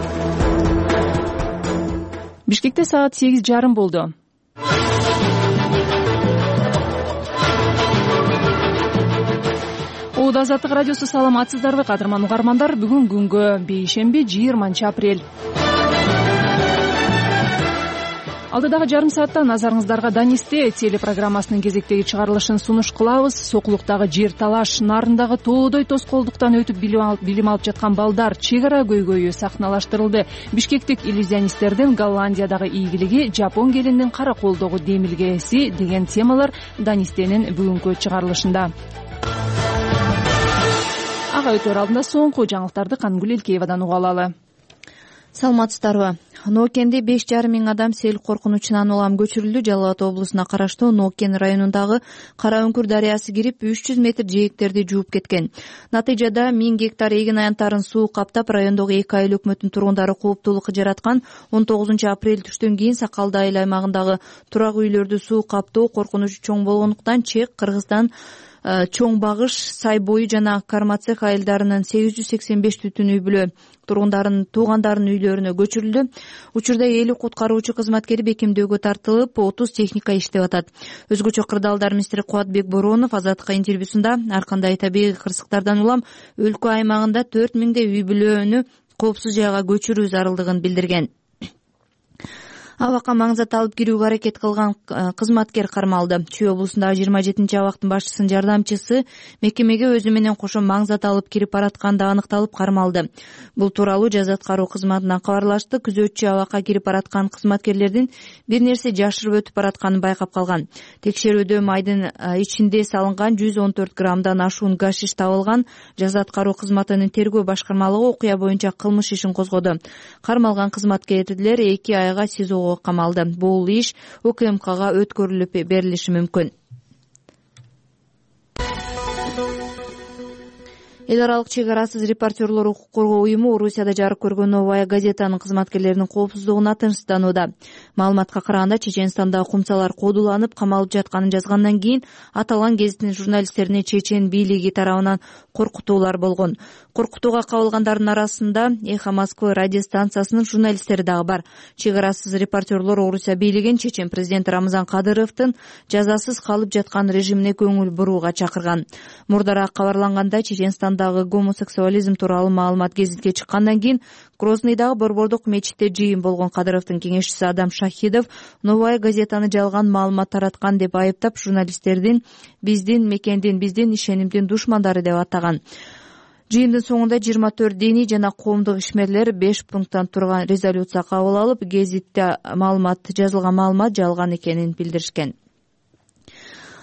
Speaker 1: Бишкекте саат сегиз жарым болду. Азаттык радиосу саламатсыздарбы кадырман угармандар? Бүгүн күнгө бейшемби жыйырманчы апрель. Алдыдагы жарым саатта назарыңыздарга Данисте телепрограммасынын кезектеги чыгарылышын сунуш кылабыз. Сокулуктагы жер талаш, нарындагы тоодой тоскоолдуктан өтүп билим алып жаткан балдар, чек ара көйгөйү сахналаштырылды. Бишкектик иллюзионисттердин Голландиядагы ийгилиги, Жапон келиндин кара колдогу демилгеси деген темалар Данистенин бүгүнкү чыгарылышында. Ага өтөр алдында соңку жаңылыктарды Кангүл Элкеевадан уга алалы.
Speaker 5: Саламатсыздарбы? Ноокенде беш жарым миң адам сел коркунучунан улам көчүрүлдү. Жалал Абад облусуна караштуу Ноокен районундагы Кара Үңкүр дарыясы кирип үч жүз метр жээктерди жууп кеткен. Натыйжада миң гектар эгин аянттарын суу каптап, райондогу эки айыл өкмөттүн тургундары кооптуулукка жараткан. он тогузунчу апрель түштөн кийин Сакалды айыл аймагындагы турак үйлөрдү суу каптоо коркунучу чоң болгондуктан Чек, Кыргызстан, Чоң Багыш, Сай бою жана Кармацех айылдарынын сегиз жүз сексен беш бүтүн үй бүлө тургундарынын туугандарынын үйлөрүнө көчүрүлдү. Учурда элүү куткаруучу кызматкери бекемдөөгө тартылып, отуз техника иштеп атат. Өзгөчө Кырдаалдар министри Кубатбек Боронов Азаттыкка интервьюсунда ар кандай табигый кырсыктардан улам өлкө аймагында төрт миңдей үй бүлөнү коопсуз жайга көчүрүү зарылдыгын билдирген. Абакка маңзат алып кирүүгө аракет кылган кызматкер кармалды. Чүй облусундагы жыйырма жетинчи абактын башчысынын жардамчысы мекемеге өзү менен кошо маңзат алып кирип баратканда аныкталып кармалды. Бул тууралуу жаза аткаруу кызматынан кабарлашты. Күзөтчү абакка кирип бараткан кызматкерлердин бир нерсе жашырып өтүп баратканын байкап калган. Текшерүүдө майдын ичинде салынган жүз он төрт граммдан ашуун гашиш табылган. Жаза аткаруу кызматынын тергөө башкармалыгы окуя боюнча кылмыш ишин козгоду. Кармалган кызматкерлер эки айга СИЗОго камалды. Бул иш УКМКга өткөрүлүп берилиши мүмкүн. Эл аралык чек арасыз репортерлор укук коргоо уюму Орусияда жарык көргөн Новая газетанын кызматкерлеринин коопсуздугуна тынчтанууда. Маалыматка караганда, Чеченстанда кумсалар кодуланып камалып жатканын жазгандан кийин аталган гезиттин журналисттерине чечен бийлиги тарабынан коркутуулар болгон. Коркутууга кабылгандардын арасында Эхо Москвы радиостанциясынын журналисттери дагы бар. Чек арасыз репортерлор Орусия бийлигин Чечен президенти Рамзан Кадыровдун жазасыз калып жаткан режимине көңүл бурууга чакырган. Мурдараак кабарлангандай, Чеченстандагы гомосексуализм тууралуу маалымат гезитке чыккандан кийин Грознойдагы борбордук мечитте жыйын болгон Кадыровдун кеңешчиси Адам Шахидов Новая газетаны жалган маалымат тараткан деп айыптап, журналисттердин биздин мекендин, биздин ишенимдин душмандары деп атаган. Жыйындын соңунда жыйырма төрт диний жана коомдук ишмерлер беш пункттан турган резолюция кабыл алып, гезитте маалымат жазылган маалымат жалган экенин билдиришкен.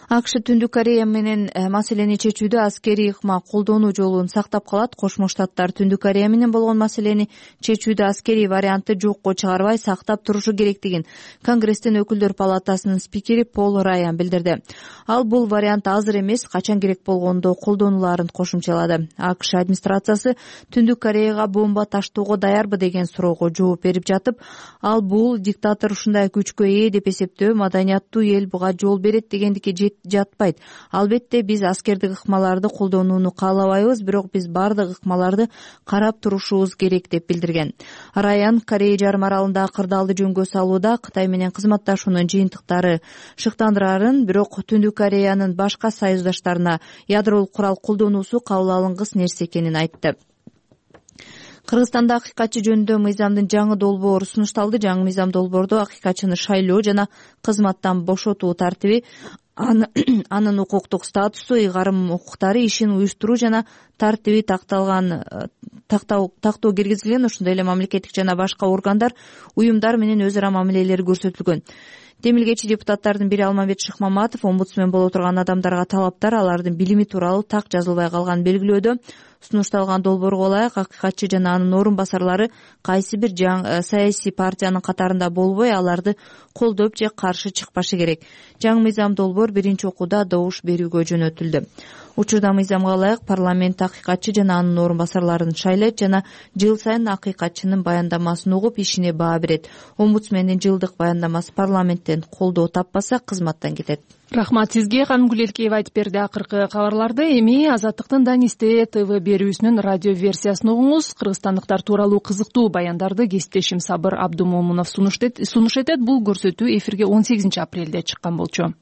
Speaker 5: акш Түндүк Корея менен маселени чечүүдө аскерий ыкма колдонуу жолун сактап калат. Кошмо Штаттар Түндүк Корея менен болгон маселени чечүүдө аскерий вариантты жокко чыгарбай сактап турушу керектигин Конгресстин өкүлдөр палатасынын спикери Пол Раян билдирди. Ал бул вариант азыр эмес, качан керек болгондо колдонулаарын кошумчалады. акш администрациясы Түндүк Кореяга бомба таштоого даярбы деген суроого жооп берип жатып, ал бул диктатор ушундай күчкө ээ деп эсептөө маданияттуу эл буга жол берет дегендикке жатпайт. Албетте биз аскердик ыкмаларды колдонууну каалабайбыз, бирок биз бардык ыкмаларды карап турушубуз керек деп билдирген. Раян Корея жарым аралында кырдаалды жөнгө салууда Кытай менен кызматташуунун жыйынтыктары шыктандырарын, бирок Түндүк Кореянын башка союздаштарына ядролук курал колдонуусу кабыл алынгыс нерсе экенин айтты. Кыргызстанда акыйкатчы жөнүндө мыйзамдын жаңы долбоору сунушталды. Жаңы мыйзам долбоордо акыйкатчыны шайлоо жана кызматтан бошотуу тартиби, анын укуктук статусу, ыйгарым укуктары, ишин уюштуруу жана тартиби такталган тактоо киргизилген. Ошондой эле мамлекеттик жана башка органдар, уюмдар менен өз ара мамилелери көрсөтүлгөн. Демилгечи депутаттардын бири Алмамбет Шыкмаматов омбудсмен боло турган адамдарга талаптар алардын билими тууралуу так жазылбай калганын белгилөөдө. Сунушталган долбоорго ылайык акыйкатчы жана анын орун басарлары кайсы бир саясий партиянын катарында болбой, аларды колдоп же каршы чыкпашы керек. Жаңы мыйзам долбоор биринчи окууда добуш берүүгө жөнөтүлдү. Учурда мыйзамга ылайык парламент акыйкатчы жана анын орун басарларын шайлайт жана жыл сайын акыйкатчынын баяндамасын угуп ишине баа берет. Омбудсмендин жылдык баяндамасы парламенттен колдоо таппаса кызматтан кетет.
Speaker 1: Рахмат сизге, Канымгүл Элкеева айтып берди акыркы кабарларды. Эми Азаттыктын Данисте ТВ берүүсүнүн радио версиясын угуңуз. Кыргызстандыктар тууралуу кызыктуу баяндарды кесиптешим Сабыр Абдумомунов сунуш этет. Бул көрсөтүү эфирге он сегизинчи апрелде чыккан болчу.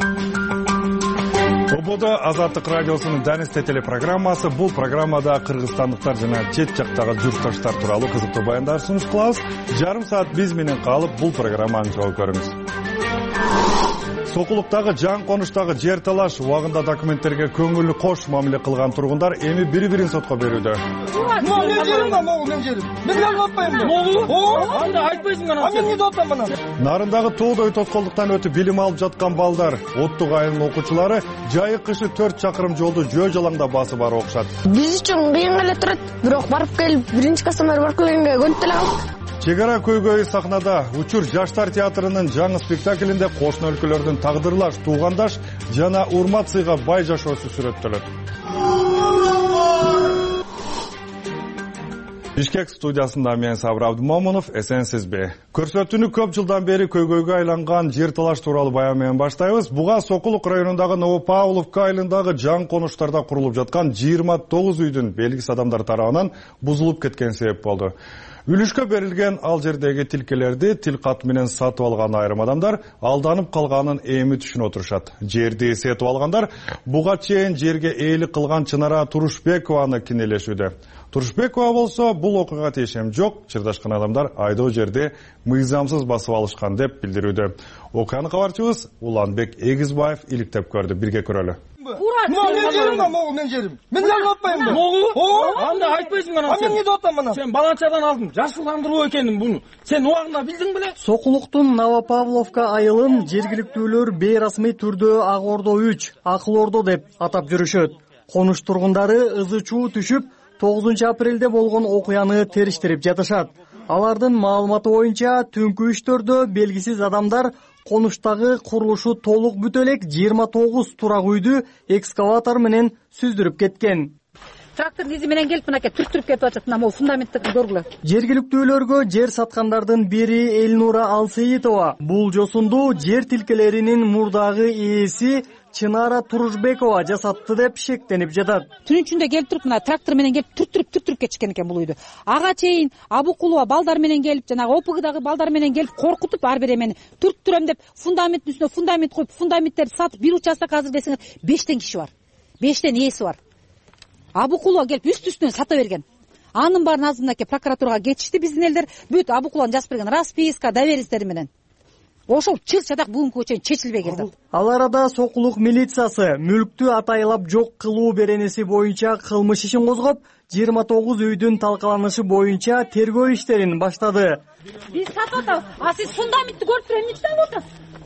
Speaker 18: Ободо Азаттык радиосунун Данисте телепрограммасы. Бул программада кыргызстандыктар жана чет жактагы журтташтар тууралуу кызыктуу баяндар сунуш кылабыз. Жарым саат биз менен калып бул программаны жол көрүңүз. Сокулуктагы жан конуштагы жер талаш убагында документтерге көңүлү кош мамиле кылган тургундар эми бири-бирин сотко берүүдө.
Speaker 19: Мен жерим да, могул мен жерим. Мен алып атпайм да. Могул? Анда айтпайсың анан. А мен эмне деп атам анан?
Speaker 18: Нарындагы тоодой тоскоолдуктан өтүп билим алып жаткан балдар, Оттук айылынын окуучулары жайык кышы төрт чакырым жолду жөө жалаңда басып барып окушат.
Speaker 20: Биз үчүн кыйын эле турат, бирок барып келип биринчи кастамар барып келгенге көнүп деле калдык.
Speaker 18: Чек ара көйгөй сахнада Учур жаштар театрынын жаңы спектаклинде кошуна өлкөлөрдүн тагдырлаш, туугандаш жана урмат сыйга бай жашоосу сүрөттөлөт. Бишкек студиясында мен Сабыр Абдумомунов, эсенсизби? Көрсөтүүнү көп жылдан бери көйгөйгө айланган жер талаш тууралуу баян менен баштайбыз. Буга Сокулук районундагы Новопавловка айылындагы жан конуштарда курулуп жаткан жыйырма тогуз үйдүн белгисиз адамдар тарабынан бузулуп кеткен себеп болду. Үлүшкө берилген ал жердеги тилкелерди тил кат менен сатып алган айрым адамдар алданып калганын эми түшүнүп отурушат. Жерди сетип алгандар буга чейин жерге ээлик кылган Чынара Турушбекованы кинелешүүдө. Турушбекова болсо бул окуяга тиешем жок, чырдашкан адамдар айдоо жерди мыйзамсыз басып алышкан деп билдирүүдө. Окуяны кабарчыбыз Уланбек Эгизбаев иликтеп көрдү. Бирге көрөлү.
Speaker 19: Мен жерим да, могул мен жерим. Мен алып атпайм да. Могул? Анда айтпайсың анан. А мен эмне деп атам анан?
Speaker 21: Сен баланчадан алдың, жашыландыруу экенин буну. Сен убагында билдиң беле?
Speaker 14: Сокулуктун Новопавловка айылын жергиликтүүлөр бейрасмий түрдө Ак Ордо үч, Акыл Ордо деп атап жүрүшөт. Конуш тургундары ызы чуу түшүп, тогузунчу апрелде болгон окуяны териштирип жатышат. Алардын маалыматы боюнча түнкү үчтөрдө белгисиз адамдар конуштагы курулушу толук бүтө элек жыйырма тогуз турак үйдү экскаватор менен сүздүрүп кеткен.
Speaker 22: Трактордун изи менен келип мынакей түртүрүп кетип атат. Мына могу фундаментти көргүлө.
Speaker 14: Жергиликтүүлөргө жер саткандардын бири Элнура Алсейитова бул жосунду жер тилкелеринин мурдагы ээси Чынара Турушбекова жасатты деп шектенип жатат.
Speaker 22: Түн ичинде келип туруп мына трактор менен келип түртүрүп түртүрүп кетишкен экен бул үйдү. Ага чейин Абукулова балдар менен келип, жанагы ОПГдагы балдар менен келип коркутуп ар бир эмени түрттүрөм деп фундаменттин үстүнө фундамент коюп, фундаменттерди сатып бир участок азыр десеңер бештен киши бар. бештен ээси бар. Абукулова келип үст-үстүнөн сата берген. Анын баарын азыр мынакей прокуратурага кетишти биздин элдер. Бүт Абукулованын жазып берген расписка, доверенностьтери менен. Ошол чыл чатак бүгүнкү чейин чечилбей келди.
Speaker 14: Ал арада Сокулук милициясы мүлктү атайлап жок кылуу беренеси боюнча кылмыш ишин козгоп, жыйырма тогуз үйдүн талкаланышы боюнча тергөө иштерин баштады.
Speaker 22: Биз сатып атабыз. А сиз фундаментти көрүп туруп эмне үчүн алып атасыз?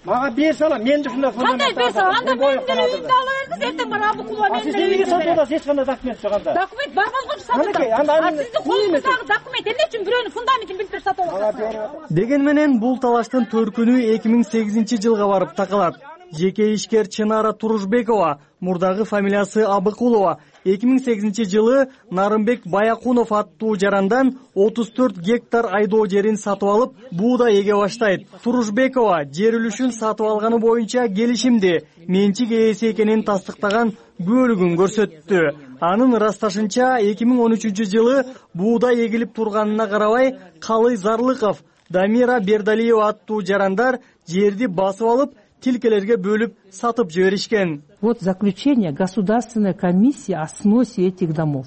Speaker 19: мага бере салам, мен ушундай фундамент.
Speaker 22: Кандай бере салам? Анда менин деле үйүмдө ала бергиз, эртең бар Абыкулова менин деле үйүмдө. Сиз эмнеге сатып атасыз? Эч кандай документ жок анда. Документ бар болгончу сатып атам. А сиздин колуңуздагы документ эмне үчүн бирөөнүн фундаментин билдирип сатып аласыз?
Speaker 14: Деген менен бул талаштын төркүнү эки миң сегизинчи жылга барып такалат. Жеке ишкер Чынара Турушбекова, мурдагы фамилиясы Абыкулова, эки миң сегизинчи жылы Нарымбек Баякунов аттуу жарандан отуз төрт гектар айдоо жерин сатып алып, буудай эге баштайт. Турушбекова жер үлүшүн сатып алганы боюнча келишимди менчик ээси экенин тастыктаган күбөлүгүн көрсөттү. Анын ырасташынча эки миң он үчүнчү жылы буудай эгилип турганына карабай, Калый Зарлыков, Дамира Бердалиева аттуу жарандар жерди басып алып, тилкелерге бөлүп сатып жиберишкен.
Speaker 2: Вот заключение Государственной комиссии о сносе этих домов.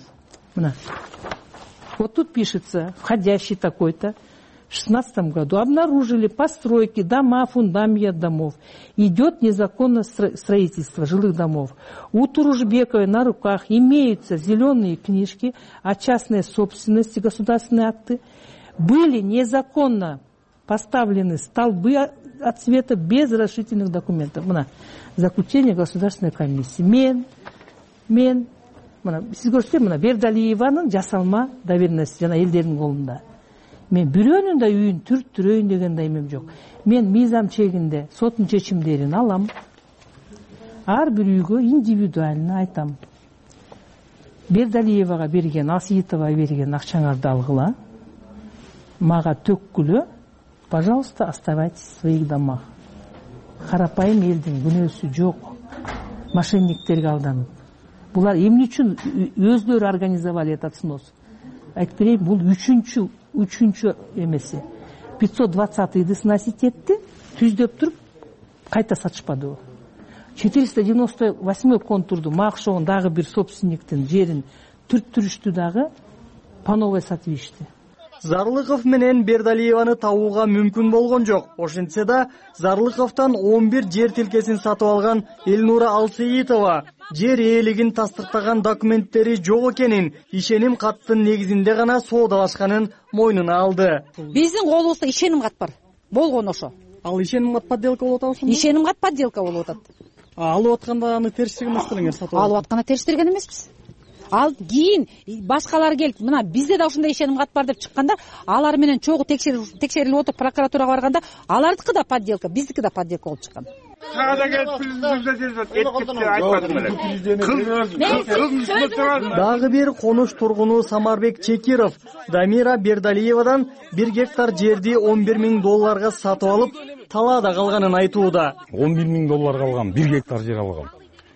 Speaker 2: Вот тут пишется, входящий такой-то, в шестнадцатом году обнаружили постройки, дома, фундамент домов. Идет незаконное строительство жилых домов. У Турушбековой на руках имеются зеленые книжки о частной собственности, государственные акты. Были незаконно поставлены столбы от цвета без разрешительных документов. Мына заключение Государственной комиссии. Мен, мен, мына сиз көрсөтсөм, мына Бердалиеванын жасалма доверенности жана элдердин колунда. Мен бирөөнүн да үйүн түрттүрөйүн деген да эмем жок. Мен мыйзам чегинде соттун чечимдерин алам. Ар бир үйгө индивидуально айтам. Бердалиевага берген, Асиитова берген акчаңарды алгыла. Мага төккүлө. Пожалуйста, оставайтесь в своих домах. Карапайым элдин күнөөсү жок. Мошенниктерге алданып. Булар эмне үчүн өздөрү организовали этот снос? Айтып берейин, бул үчүнчү үчүнчү эмеси. пятьсот двадцатыйды сносить этти, түздөп туруп кайта сатышпады. четыреста девяносто восьмой контурду макшогон дагы бир собственниктин жерин түрттүрүштү дагы по новой сатып ишти.
Speaker 14: Зарлыков менен Бердалиеваны табууга мүмкүн болгон жок. Ошентсе да Зарлыковтан он бир жер тилкесин сатып алган Элнура Алсеитова жер ээлигин тастыктаган документтери жок экенин ишеним каттын негизинде гана соодалашканын мойнуна алды.
Speaker 22: Биздин колубузда ишеним кат бар. Болгон ошо.
Speaker 14: Ал ишеним кат подделка болуп атабы?
Speaker 22: Ишеним кат подделка болуп атат.
Speaker 14: Алып атканда аны терстирген эмес делеңер сатып алып?
Speaker 22: Алып атканда терстирген эмеспиз. Ал кийин башкалар келип, мына бизде да ушундай ишеним кат бар деп чыкканда, алар менен чогуу текшерилип отуруп прокуратурага барганда, алардыкы да подделка, биздики да подделка болуп чыккан.
Speaker 19: Сага келип президентке жазат, эткипти айтпадым эле.
Speaker 14: Дагы бир конуш тургуну Самарбек Чекиров Дамира Бердалиевадан бир гектар жерди он бир миң долларга сатып алып, талаада калганын айтууда.
Speaker 7: он бир миң долларга алгам, бир гектар жер алгам.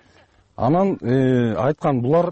Speaker 7: Анан айткан булар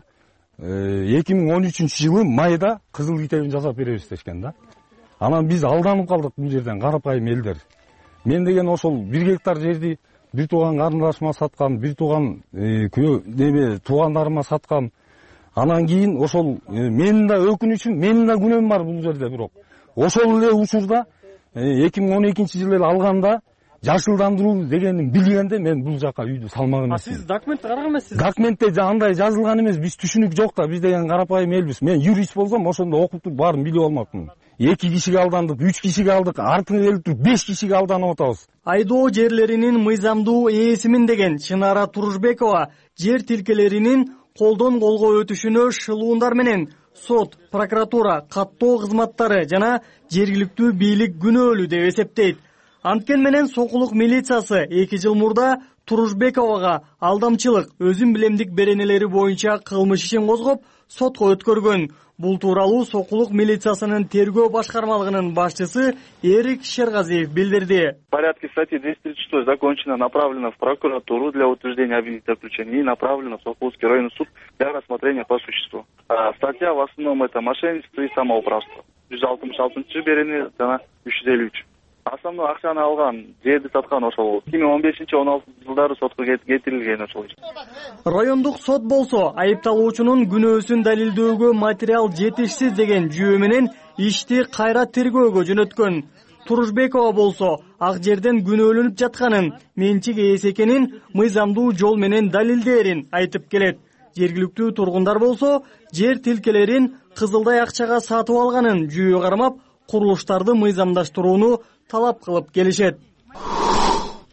Speaker 7: эки миң он үчүнчү жылы майда кызыл китебин жасап беребиз дешкен да. Анан биз алданып калдык бул жерден, карапайым элдер. Мен деген ошол бир гектар жерди бир тууган карындашыма саткам, бир тууган күйөө неме туугандарыма саткам. Анан кийин ошол менин да өкүнүчүм, менин да күнөөм бар бул жерде, бирок ошол эле учурда эки миң он экинчи жылы алганда жашылдандыруу дегенин билгенде мен бул жака үйдү салмак эмесмин.
Speaker 14: Сиз документти караган эмессиз?
Speaker 7: Документте андай жазылган эмес, биз түшүнүк жок да, биз деген карапайым элбиз. Мен юрист болсом ошондо окуп туруп баарын билип алмакмын. эки кишиге алдандык, үч кишиге алдык, артын келип туруп беш кишиге алданып атабыз.
Speaker 14: Айдоо жерлеринин мыйзамдуу ээсимин деген Чынара Турушбекова жер тилкелеринин колдон колго өтүшүнө шылуундар менен сот, прокуратура, каттоо кызматтары жана жергиликтүү бийлик күнөөлүү деп эсептейт. Анткен менен Сокулук милициясы эки жыл мурда Турушбековага алдамчылык, өзүн билемдик беренелери боюнча кылмыш ишин козгоп, сотко өткөргөн. Бул тууралуу Сокулук милициясынын тергөө башкармалыгынын башчысы Эрик Шергазиев билдирди.
Speaker 23: В порядке статьи двести тридцать шесть закончено, направлено в прокуратуру для утверждения обвинительного заключения и направлено в Сокулский районный суд для рассмотрения по существу. А статья в основном это мошенничество и самоуправство. жүз алтымыш алтынчы берени жана үч жүз элүү үч. Основной акчаны алган, жерди саткан ошол эки миң он бешинчи он алтынчы жылдары сотко кетирилген ошол.
Speaker 14: Райондук сот болсо айыпталуучунун күнөөсүн далилдөөгө материал жетишсиз деген жүйө менен ишти кайра тергөөгө жөнөткөн. Турушбекова болсо ак жерден күнөөлөнүп жатканын, менчик ээси экенин мыйзамдуу жол менен далилдээрин айтып келет. Жергиликтүү тургундар болсо жер тилкелерин кызылдай акчага сатып алганын жүйө кармап, курулуштарды мыйзамдаштырууну талап кылып келишет.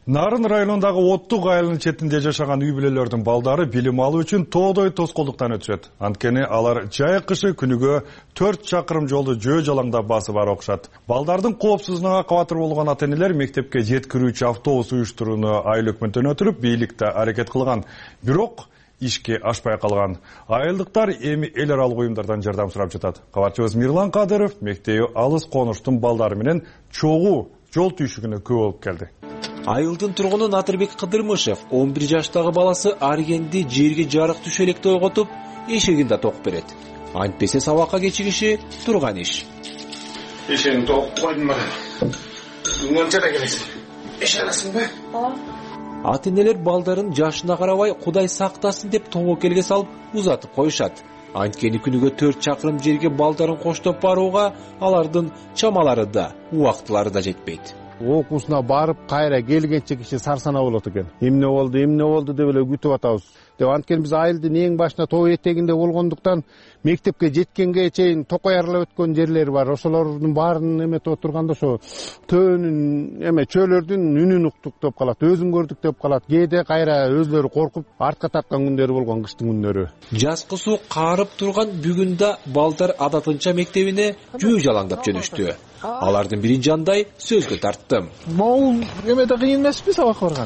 Speaker 18: Нарын районундагы Оттук айылынын четинде жашаган үй бүлөлөрдүн балдары билим алуу үчүн тоодой тоскоолдуктан өтүшөт. Анткени алар жай кышы күнүгө төрт чакырым жолду жөө жалаңдап басып бара окушат. Балдардын коопсуздугуна кабатыр болгон ата-энелер мектепке жеткирүүчү автобус уюштурууну айыл өкмөтүнөн өтүрүп бийликте аракет кылган. Бирок ишке ашпай калган. Айылдыктар эми эл аралык уюмдардан жардам сурап жатат. Кабарчыбыз Мирлан Кадыров мектеби алыс конуштун балдары менен чогуу жол түйшүгүнө күбө болуп келди.
Speaker 6: Айылдын тургуну Натырбек Кыдырмышев он бир жаштагы баласы Аргенди жерге жарык түшө электе ойготуп, эшегинде токуп берет. Антпесе сабакка кечигиши турган иш.
Speaker 19: Эшегин токуп койдум ба. Мынчада келесиң. Эш аласыңбы? Ооба.
Speaker 6: Ата-энелер балдарын жашына карабай Кудай сактасын деп тоңокелге салып узатып коюшат. Анткени күнүгө төрт чакырым жерге балдарын коштоп барууга алардын чамалары да, убактылары да жетпейт.
Speaker 8: Окуусуна барып кайра келгенче киши сарсана болот экен. Эмне болду, эмне болду деп эле күтүп атабыз. Деп анткени биз айылдын эң башына тоо этегинде болгондуктан мектепке жеткенге чейин токой аралап өткөн жерлери бар. Ошолордун баарын эметип отурганда ошо төөнүн эме чөөлөрдүн үнүн уктук деп калат, өзүн көрдүк деп калат. Кээде кайра өзлөрү коркуп артка тарткан күндөрү болгон кыштын күндөрү.
Speaker 6: Жазкы суу карып турган бүгүндө балдар адатынча мектебине жөө жалаңдап жөнөштү. Алардын биринчи андай сөзгө тарттым.
Speaker 9: Могул эмеде кыйын эмеспи сабакка барган?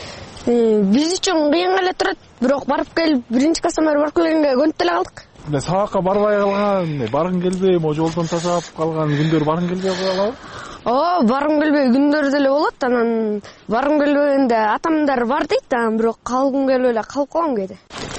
Speaker 20: Биз үчүн кыйын эле турат, бирок барып келип биринчи класстан бери барып келгенге көнүп эле калдык.
Speaker 9: Сабакка барбай калган, баргың келбей, могу жолдон ташап калган күндөр баргың келбей калабы?
Speaker 20: Ооба, баргым келбей күндөр деле болот. Анан баргым келбегенде атамдар бар дейт, анан бирок калгым келбей эле калып калгам кээде.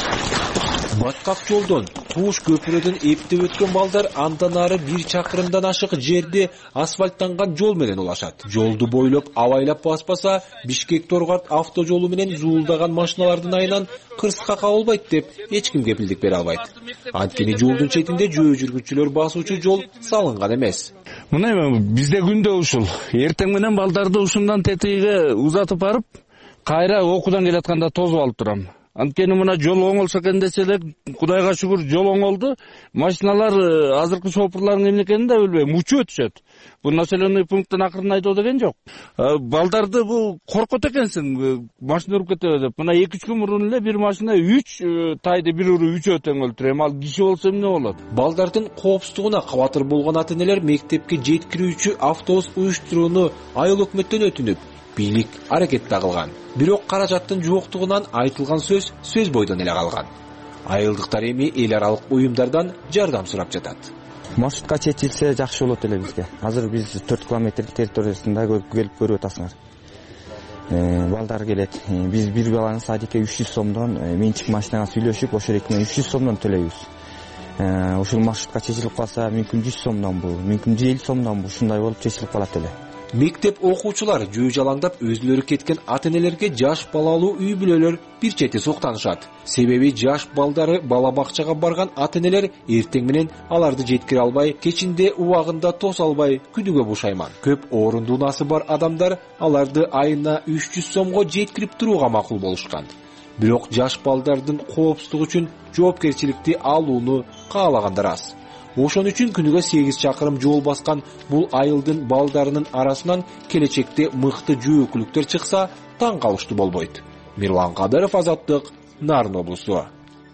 Speaker 6: Баткак жолдон, кууш көпүрөдөн эптеп өткөн балдар андан ары бир чакырымдан ашык жерде асфальттанган жол менен улашат. Жолду бойлоп абайлап баспаса, Бишкек-Торгарт автожолу менен зуулдаган машиналардын айынан кырсыкка кабылбайт деп эч ким кепилдик бере албайт. Анткени жолдун четинде жөө жүргүнчүлөр басуучу жол салынган эмес.
Speaker 24: Мына эми бизде күндө ушул. Эртең менен балдарды ушундан тетиге узатып барып, кайра окуудан келатканда тозуп алып турам. Анткени мына жол оңолсо экен десе эле, Кудайга шүгүр жол оңолду. Машиналар азыркы шопурлардын эмне экенин да билбейм, учуп өтүшөт. Бул населенный пункттан акырын айдоо деген жок. Балдарды бул коркот экенсиң, машина уруп кетеби деп. Мына эки үч күн мурун эле бир машина үч тайды бир уруп үчөө тең өлтүрөм. Ал киши болсо эмне болот?
Speaker 6: Балдардын коопсуздугуна кабатыр болгон ата-энелер мектепке жеткирүүчү автобус уюштурууну айыл өкмөттөн өтүнүп, бийлик аракетте кылган. Бирок каражаттын жоктугунан айтылган сөз сөз бойдон эле калган. Айылдыктар эми эл аралык уюмдардан жардам сурап жатат.
Speaker 25: Маршрутка чечилсе жакшы болот эле бизге. Азыр биз төрт километр территориясында келип көрүп атасыңар. Балдар келет. Биз бир баланы садикке үч жүз сомдон менчик машинага сүйлөшүп, ошол эки миң үч жүз сомдон төлөйбүз. Ушул маршрутка чечилип калса, мүмкүн жүз сомдон бул, мүмкүн элүү сомдон бул, ушундай болуп чечилип калат эле.
Speaker 6: Мектеп окуучулар жөө жалаңдап өзүлөрү кеткен ата-энелерге жаш балалуу үй бүлөлөр бир чети суктанышат. Себеби жаш балдары бала бакчага барган ата-энелер эртең менен аларды жеткире албай, кечинде убагында тоса албай күнүгө бушайман. Көп орундуунасы бар адамдар аларды айына үч жүз сомго жеткирип турууга макул болушкан. Бирок жаш балдардын коопсуздугу үчүн жоопкерчиликти алууну каалагандар аз. Ошон үчүн күнүгө сегиз чакырым жол баскан бул айылдын балдарынын арасынан келечекте мыкты жөөкүлүктөр чыкса, таң калыштуу болбойт. Мирлан Кадыров, Азаттык, Нарын облусу.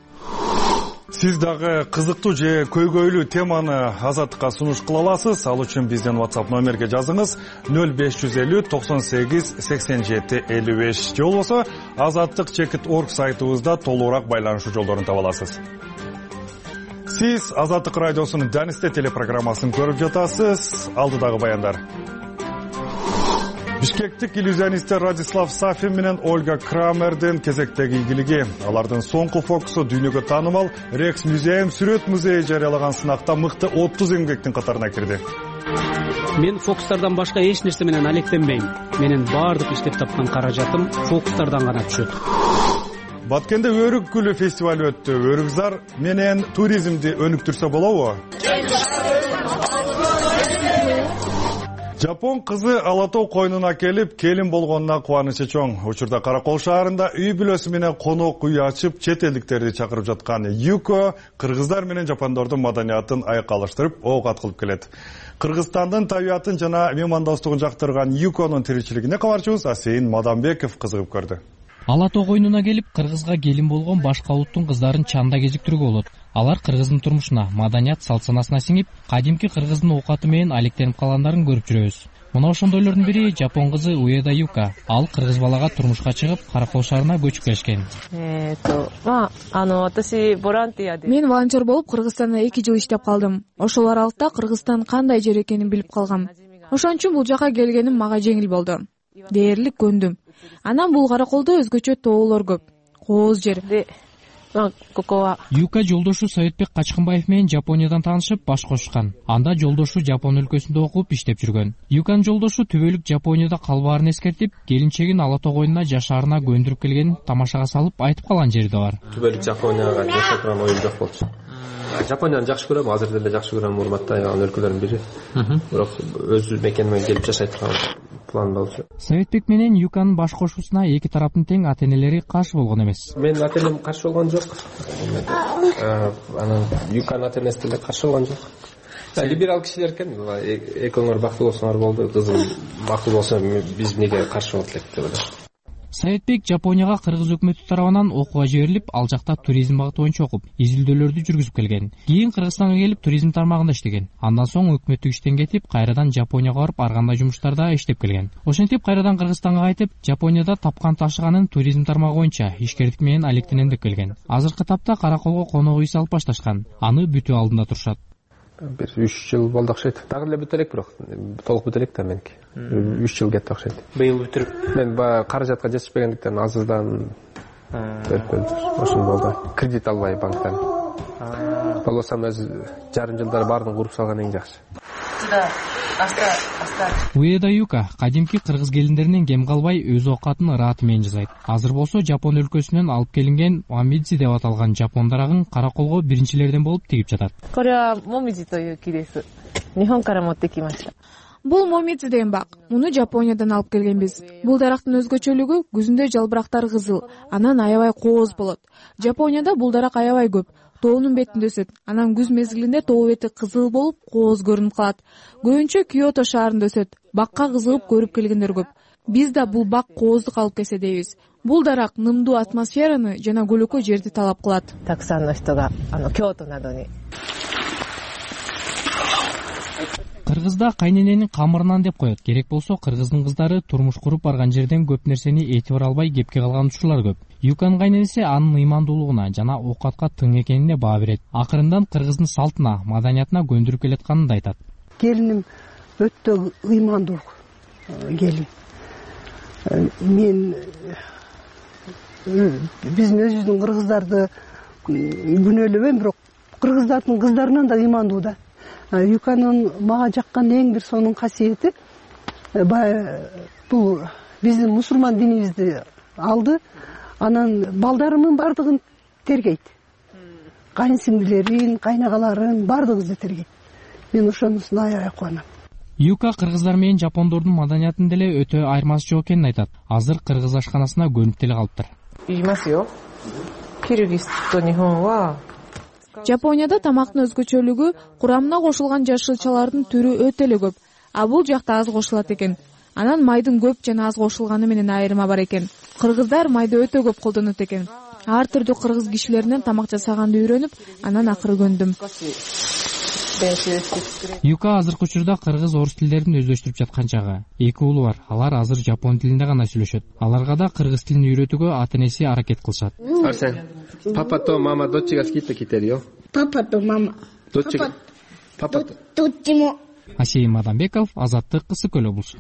Speaker 18: Сиз дагы кызыктуу же көйгөйлүү теманы Азаттыкка сунуш кыла аласыз. Ал үчүн бизден WhatsApp номерге жазыңыз нөл беш жүз элүү токсон сегиз сексен жети элүү беш. Же болбосо азаттык чекит точка орг сайтыбызда толугураак байланышуу жолдорун таба аласыз. Сиз Азаттык радиосунун Данисте телепрограммасын көрүп жатасыз. Алдыдагы баяндар. Бишкектик иллюзионисттер Радислав Сафин менен Ольга Крамердин кезектеги ийгилиги. Алардын соңку фокусу дүйнөгө таанымал Рекс музейм сүрөт музейи жарыялаган сынакта мыкты отуз эмгектин катарына кирди.
Speaker 26: Мен фокустардан башка эч нерсе менен алектенбейм. Менин баардык иштеп тапкан каражатым фокустардан гана түшөт.
Speaker 18: Баткенде Өрүк гүлү фестивалы өттү. Өрүкзар менен туризмди өнүктүрсө болобу? Жапон кызы Алатоо койнуна келип, келин болгонуна кубанычы чоң. Учурда Каракол шаарында үй бүлөсү менен конок үй ачып, чет элдиктерди чакырып жаткан Юко кыргыздар менен жапондордун маданиятын айкалыштырып, оокат кылып келет. Кыргызстандын табиятын жана меймандостугун жактырган Юконун тиричилигине кабарчыбыз Асейин Мадамбеков кызыгып көрдү.
Speaker 3: Алатоо койнуна келип, кыргызга келин болгон башка улуттун кыздарын чанда кезиктирүүгө болот. Алар кыргыздын турмушуна, маданият салт-санасына сиңип, кадимки кыргыздын оокаты менен алектенип калгандарын көрүп жүрөбүз. Мына ошондойлордун бири жапон кызы Уэда Юка. Ал кыргыз балага турмушка чыгып, Каракол шаарына көчүп келишкен.
Speaker 4: Мен волонтер болуп Кыргызстанда эки жыл иштеп калдым. Ошол аралыкта Кыргызстан кандай жер экенин билип калгам. Ошон үчүн бул жака келгеним мага жеңил болду. Дээрлик көндүм. Анан бул Караколдо өзгөчө тоолор көп. Кооз жер.
Speaker 3: Юка жолдошу Советбек Качкынбаев менен Жапониядан таанышып баш кошушкан. Анда жолдошу Жапон өлкөсүндө окуп иштеп жүргөн. Юканын жолдошу түбөлүк Жапонияда калбаарын эскертип, келинчегин Алатоо койнуна жашаарына көндүрүп келгенин тамашага салып айтып калган жери да бар.
Speaker 10: Түбөлүк Жапонияга жашап турган оюм жок болчу. Жапонияны жакшы көрөм, азыр деле жакшы көрөм, урматтайм өлкөлөрдүн бири. Бирок өз мекениме келип жашай турган план болчу.
Speaker 3: Советбек менен Юканын баш кошуусуна эки тараптын тең ата-энелери каршы болгон эмес.
Speaker 10: Менин ата-энем каршы болгон жок. Анан Юканын ата-энеси деле каршы болгон жок. Либерал кишилер экен, экөөңөр бактылуу болсоңор болду, кызым бактылуу болсо биз эмнеге каршы болот элек деп ойлойм.
Speaker 3: Советбек Жапонияга кыргыз өкмөтү тарабынан окууга жиберилип, ал жакта туризм багыты боюнча окуп, изилдөөлөрдү жүргүзүп келген. Кийин Кыргызстанга келип туризм тармагында иштеген. Андан соң өкмөттүк иштен кетип, кайрадан Жапонияга барып, ар кандай жумуштарда иштеп келген. Ошентип кайрадан Кыргызстанга кайтып, Жапонияда тапкан ташыганын туризм тармагы боюнча ишкердик менен алектенемдик келген. Азыркы тапта Караколго конок үй салып башташкан. Аны бүтүү алдында турушат.
Speaker 10: Бир үч жыл болду окшойт. Дагы эле бүтө элек, бирок толук бүтө элек да меники. үч жыл кетти окшойт.
Speaker 21: Быйыл бүтүрүп.
Speaker 10: Мен каражатка жетишпегендиктен азырдан ошондой болду. Кредит албай банктан. Болбосом өзү жарым жылдар баарын куруп салган эң жакшы.
Speaker 3: Уэда Юка кадимки кыргыз келиндеринен кем калбай өз оокатын ырааты менен жасайт. Азыр болсо Жапон өлкөсүнөн алып келинген момидзи деп аталган жапон дарагын Караколго биринчилерден болуп тигип жатат.
Speaker 4: Бул момидзи деген бак. Муну Жапониядан алып келгенбиз. Бул дарактын өзгөчөлүгү күзүндө жалбырактар кызыл, анан аябай кооз болот. Жапонияда бул дарак аябай көп. Тоонун бетинде өсөт. Анан күз мезгилинде тоо бети кызыл болуп, кооз көрүнүп калат. Көбүнчө Киото шаарында өсөт. Бакка кызыгып көрүп келгендер көп. Биз да бул бак кооздук алып келсе дейбиз. Бул дарак нымдуу атмосфераны жана көлөкө жерди талап кылат.
Speaker 3: Кыргызда кайнененин камырынан деп коет. Керек болсо кыргыздын кыздары турмуш куруп барган жерден көп нерсени этибар албай кепке калган учурлар көп. Юканын кайненеси анын ыймандуулугуна жана оокатка тың экенине баа берет. Акырындан кыргыздын салтына, маданиятына көндүрүп келатканын да айтат.
Speaker 11: Келиним өтө ыймандуу келин. Мен биздин өзүбүздүн кыргыздарды күнөөлөбөйм, бирок кыргыздардын кыздарынан да ыймандуу да. Юканын мага жаккан эң бир сонун касиети бул биздин мусулман динибизди алды. Анан балдарымын бардыгын тергейт. Кайын сиңдилерин, кайнагаларын бардыгыбызды тергейт. Мен ошонусуна аябай кубанам.
Speaker 3: Юка кыргыздар менен жапондордун маданиятын деле өтө айырмасы жок экенин айтат. Азыр кыргыз ашканасына көнүп деле калыптыр.
Speaker 4: Жапонияда тамактын өзгөчөлүгү курамына кошулган жашылчалардын түрү өтө эле көп. А бул жакта аз кошулат экен. Анан майдын көп жана аз кошулганы менен айырма бар экен. Кыргыздар майды өтө көп колдонот экен. Ар түрдүү кыргыз кишилеринен тамак жасаганды үйрөнүп, анан акыры көндүм.
Speaker 3: Юка азыркы учурда кыргыз орус тилдерин өздөштүрүп жаткан чагы. Эки уулу бар. Алар азыр жапон тилинде гана сүйлөшөт. Аларга да кыргыз тилин үйрөтүүгө ата-энеси аракет кылышат.
Speaker 10: Арсен, папа то мама дочига скита китерио?
Speaker 11: Папа то мама.
Speaker 10: Дочига. Папа то.
Speaker 11: Дочимо.
Speaker 3: Асейин Мадамбеков, Азаттык, Ысык Көл облусу.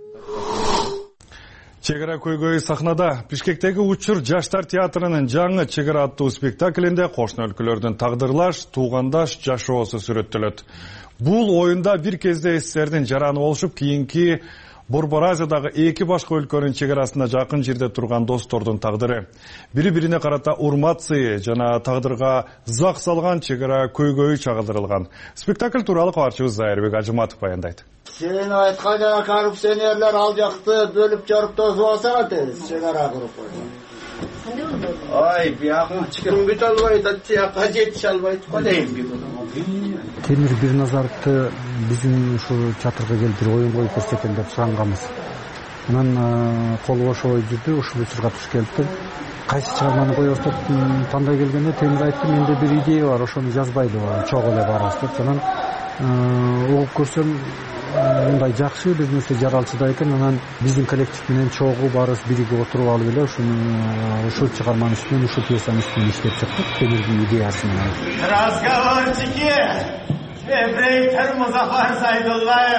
Speaker 18: Чек ара көйгөй сахнада Бишкектеги Учур жаштар театрынын жаңы Чек ара аттуу спектаклинде кошуна өлкөлөрдүн тагдырлаш, туугандаш жашоосу сүрөттөлөт. Бул оюнда бир кезде СССРдин жараны болушуп, кийинки Борбор Азиядагы эки башка өлкөнүн чек арасында жакын жерде турган достордун тагдыры. Бири-бирине карата урмат сыйы жана тагдырга зак салган чек ара көйгөйү чагылдырылган. Спектакль тууралуу кабарчыбыз Зайырбек Ажыматов баяндайт.
Speaker 5: Сен айткан жана коррупционерлер ал жакты бөлүп жарып тосуп алсаңар дебиз, чек ара куруп койгон. Ай, бияққа чекім бүт албайт, аттияққа жетіш албайт, қадайым бияққа.
Speaker 12: Темир Бирназаровты биздин ушу чатырга келтирип оюн коюп көрсөтөм деп суранганбыз. Анан кол бошобой жүрдү, ушул учурга туш келиптир. Кайсы чыгарманы коебуз деп тандай келгенде Темир айтты, менде бир идея бар, ошону жазбайлы чогуу эле барабыз деп. Анан угуп көрсөм мындай жакшы бир нерсе жаралчыда экен. Анан биздин коллектив менен чогуу барыбыз биригип отуруп алып эле ушуну ушул чыгарманын үстүнөн, ушул пьесанын үстүнөн иштеп чыктык. Темирдин идеясы менен.
Speaker 5: Разговорчики, ефрейтор Музафар Сайдуллаев.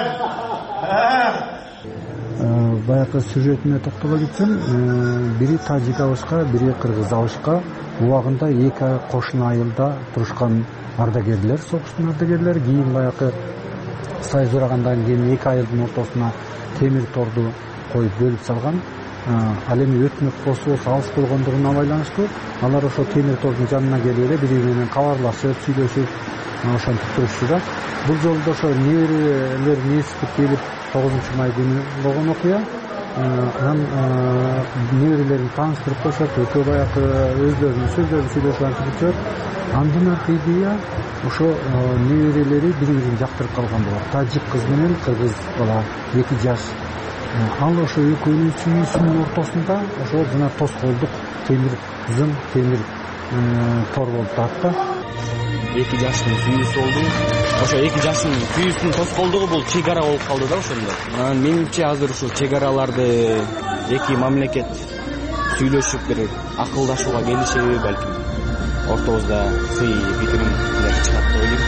Speaker 12: Баягы сюжетине токтоло кетсем, бири тажик абышка, бири кыргыз абышка убагында эки кошуна айылда турушкан ардагерлер, согуштун ардагерлери. Кийин баягы сайыз урагандан кийин эки айылдын ортосуна темир торду коюп бөлүп салган. Ал эми өтмөк болсо алыс болгондугуна байланыштуу алар ошо темир тордун жанына келип эле бири бири менен кабарлашып, сүйлөшүп, ошентип турушчу да. Бул жолу да ошо неберелер несип келип тогузунчу май күнү болгон окуя. Анан неберелерин тааныштырып коюшат, экөө баягы өздөрүнүн сөздөрүн сүйлөшүп антип. Андан аркы идея ошо неберелери бири-бирин жактырып калган болот. Тажик кыз менен кыргыз бала эки жаш. Ал ошо экөөнүн сүйүүсүнүн ортосунда ошо жана тоскоолдук темир зым, темир тор болуп турат.
Speaker 13: Эки жаштын сүйүүсү болду. Ошо эки жаштын сүйүүсүнүн тоскоолдугу бул чек ара болуп калды да ошондо. Анан менимче азыр ушу чек араларды эки мамлекет сүйлөшүп бир акылдашууга келишеби, балким ортобузда сый пикиримдер чыгат деп ойлойм.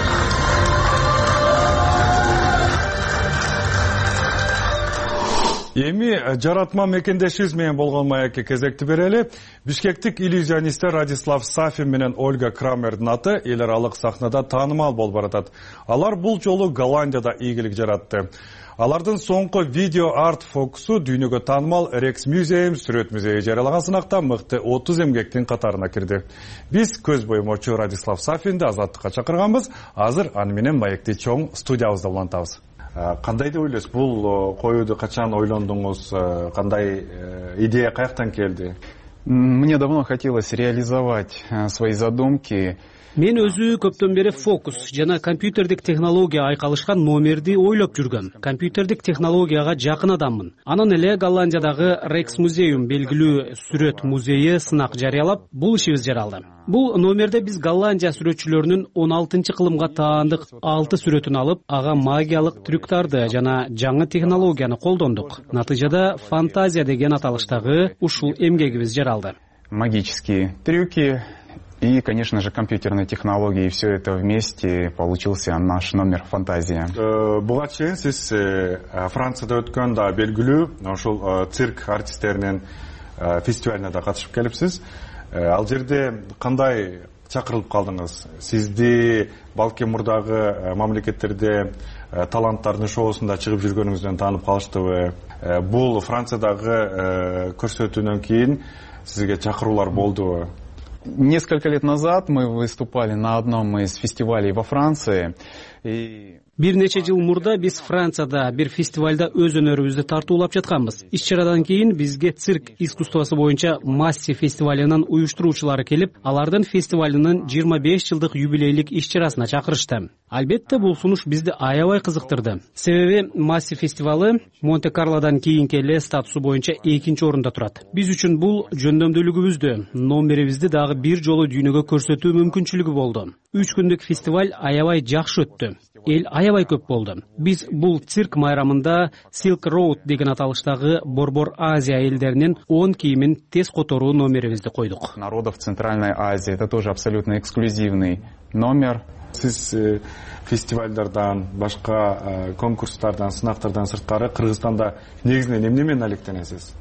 Speaker 18: Эми жаратма мекендешибиз менен болгон маекке кезекти берели. Бишкектик иллюзионисттер Радислав Сафин менен Ольга Крамердин аты эл аралык сахнада таанымал болуп баратат. Алар бул жолу Голландияда ийгилик жаратты. Алардын соңку видео арт фокусу дүйнөгө таанымал Rex Museum сүрөт музейи жарыялаган сынакта мыкты отуз эмгектин катарына кирди. Биз көз боюмочу Радислав Сафинди азаттыкка чакырганбыз. Азыр аны менен маекти чоң студиябызда улантабыз. Кандай деп ойлойсуз? Бул коюуду качан ойлондуңуз? Кандай идея каяктан келди?
Speaker 15: Мне давно хотелось реализовать свои задумки.
Speaker 26: Мен өзү көптөн бери фокус жана компьютердик технология айкалышкан номерди ойлоп жүргөм. Компьютердик технологияга жакын адаммын. Анан эле Голландиядагы Rex Museum белгилүү сүрөт музейи сынак жарыялап, бул ишибиз жаралды. Бул номерде биз Голландия сүрөтчүлөрүнүн он алтынчы кылымга таандык алты сүрөтүн алып, ага магиялык трюктарды жана жаңы технологияны колдондук. Натыйжада фантазия деген аталыштагы ушул эмгегибиз жаралды.
Speaker 15: Магические трюки и, конечно же, компьютерные технологии. И все это вместе получился наш номер «Фантазия».
Speaker 18: Буга чейин сиз Францияда өткөн да белгилүү ошол цирк артисттеринин фестивалына да катышып келипсиз. Ал жерде кандай чакырылып калдыңыз? Сизди балки мурдагы мамлекеттерде таланттардын шоусунда чыгып жүргөнүңүздөн таанып калыштыбы? Бул Франциядагы көрсөтүүдөн кийин сизге чакыруулар болдубу?
Speaker 15: Несколько лет назад мы выступали на одном из фестивалей во Франции. И...
Speaker 26: Бир нече жыл мурда биз Францияда бир фестивалда өз өнөрүбүздү тартуулап жатканбыз. Иш-чарадан кийин бизге цирк искусствосу боюнча Масси фестивалынын уюштуруучулары келип, алардын фестивалынын жыйырма беш жылдык юбилейлик иш-чарасына чакырышты. Албетте бул сунуш бизди аябай кызыктырды. Себеби Масси фестивалы Монте-Карлодан кийинки эле статусу боюнча экинчи орунда турат. Биз үчүн бул жөндөмдүүлүгүбүздү, номерибизди дагы бир жолу дүйнөгө көрсөтүү мүмкүнчүлүгү болду. үч күндүк фестиваль аябай жакшы өттү. Эл аябай көп болду. Биз бул цирк майрамында Silk Road деген аталыштагы Борбор Азия элдеринин он кийимин тез которуу номерибизди койдук.
Speaker 15: Народов Центральной Азии — это тоже абсолютно эксклюзивный номер.
Speaker 18: Сиз фестивалдардан, башка конкурстардан, сынактардан сырткары Кыргызстанда негизинен эмне менен алектенесиз?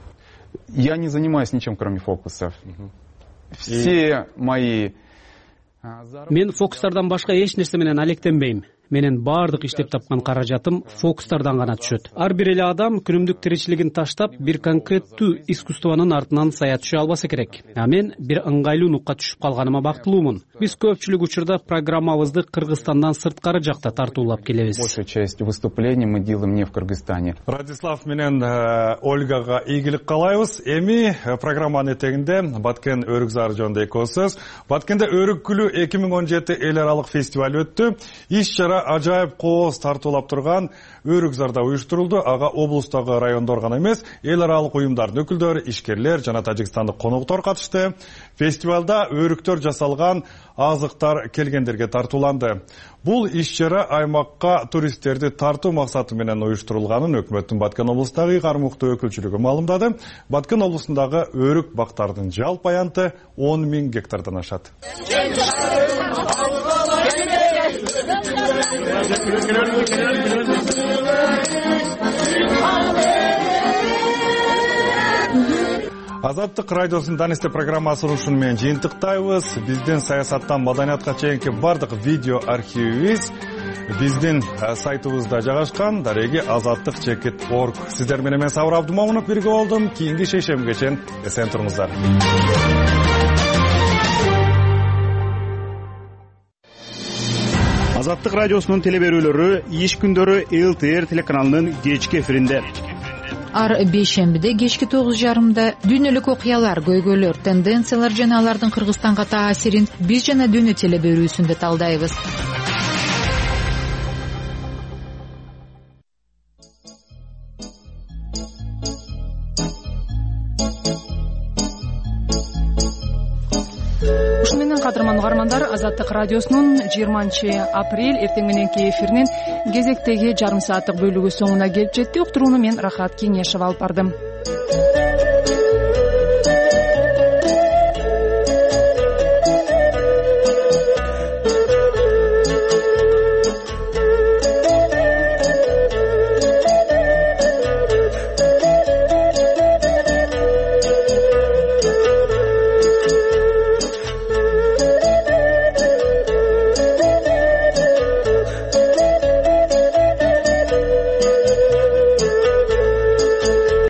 Speaker 15: Я не занимаюсь ничем, кроме фокусов. Все мои
Speaker 26: Мен фокустардан башка эч нерсе менен алектенбейм. Менин баардык иштеп тапкан каражатым фокустардан гана түшөт. Ар бир эле адам күнүмдүк тиричилигин таштап, бир конкреттүү искусствонун артынан сая түшө албаса керек. А мен бир ыңгайлуу нукка түшүп калганыма бактылуумун. Биз көпчүлүк учурда программабызды Кыргызстандан сырткары жакта тартуулап келебиз.
Speaker 15: Большая часть выступлений мы делаем не в Кыргызстане.
Speaker 18: Радислав менен Ольгага ийгилик каалайбыз. Эми программанын этегинде Баткен өрүк зары жөнүндө эки сөз. Баткенде өрүк күлү эки миң он жети эл аралык фестиваль өттү. Иш чара ажайып кооз тартуулап турган өрүк зарда уюштурулду. Ага облустагы райондор гана эмес, эл аралык уюмдардын өкүлдөрү, ишкерлер жана тажикстандык конуктор катышты. Фестивалда өрүктөр жасалган азыктар келгендерге тартууланды. Бул иш чара аймакка туристтерди тартуу максаты менен уюштурулганын өкмөттүн Баткен облустагы кармуктуу өкүлчүлүгү маалымдады. Баткен облусундагы өрүк бактардын жалпы аянты он миң гектардан ашат. Азаттык радиосунун Данисте программасын ушуну менен жыйынтыктайбыз. Биздин саясаттан маданиятка чейинки бардык видео архивибиз биздин сайтыбызда жайгашкан. Дареги азаттык чекит точка орг. Сиздер менен мен Сабыр Абдумомунов бирге болдум. Кийинки шейшембиге чейин эсен туруңуздар.
Speaker 1: Азаттык радиосунун телеберүүлөрү иш күндөрү эл ти эр телеканалынын кечки эфиринде.
Speaker 2: Ар бейшембиде кечки тогуз жарымда дүйнөлүк окуялар, көйгөйлөр, тенденциялар жана алардын Кыргызстанга таасирин биз жана дүйнө телеберүүсүндө талдайбыз.
Speaker 7: Ушуну менен кадырман угармандар, Азаттык радиосунун жыйырманчы апрель эртең мененки эфиринин кезектеги жарым сааттык бөлүгү соңуна келип жетти. Уктурууну мен Рахат Кеңешова алып бардым.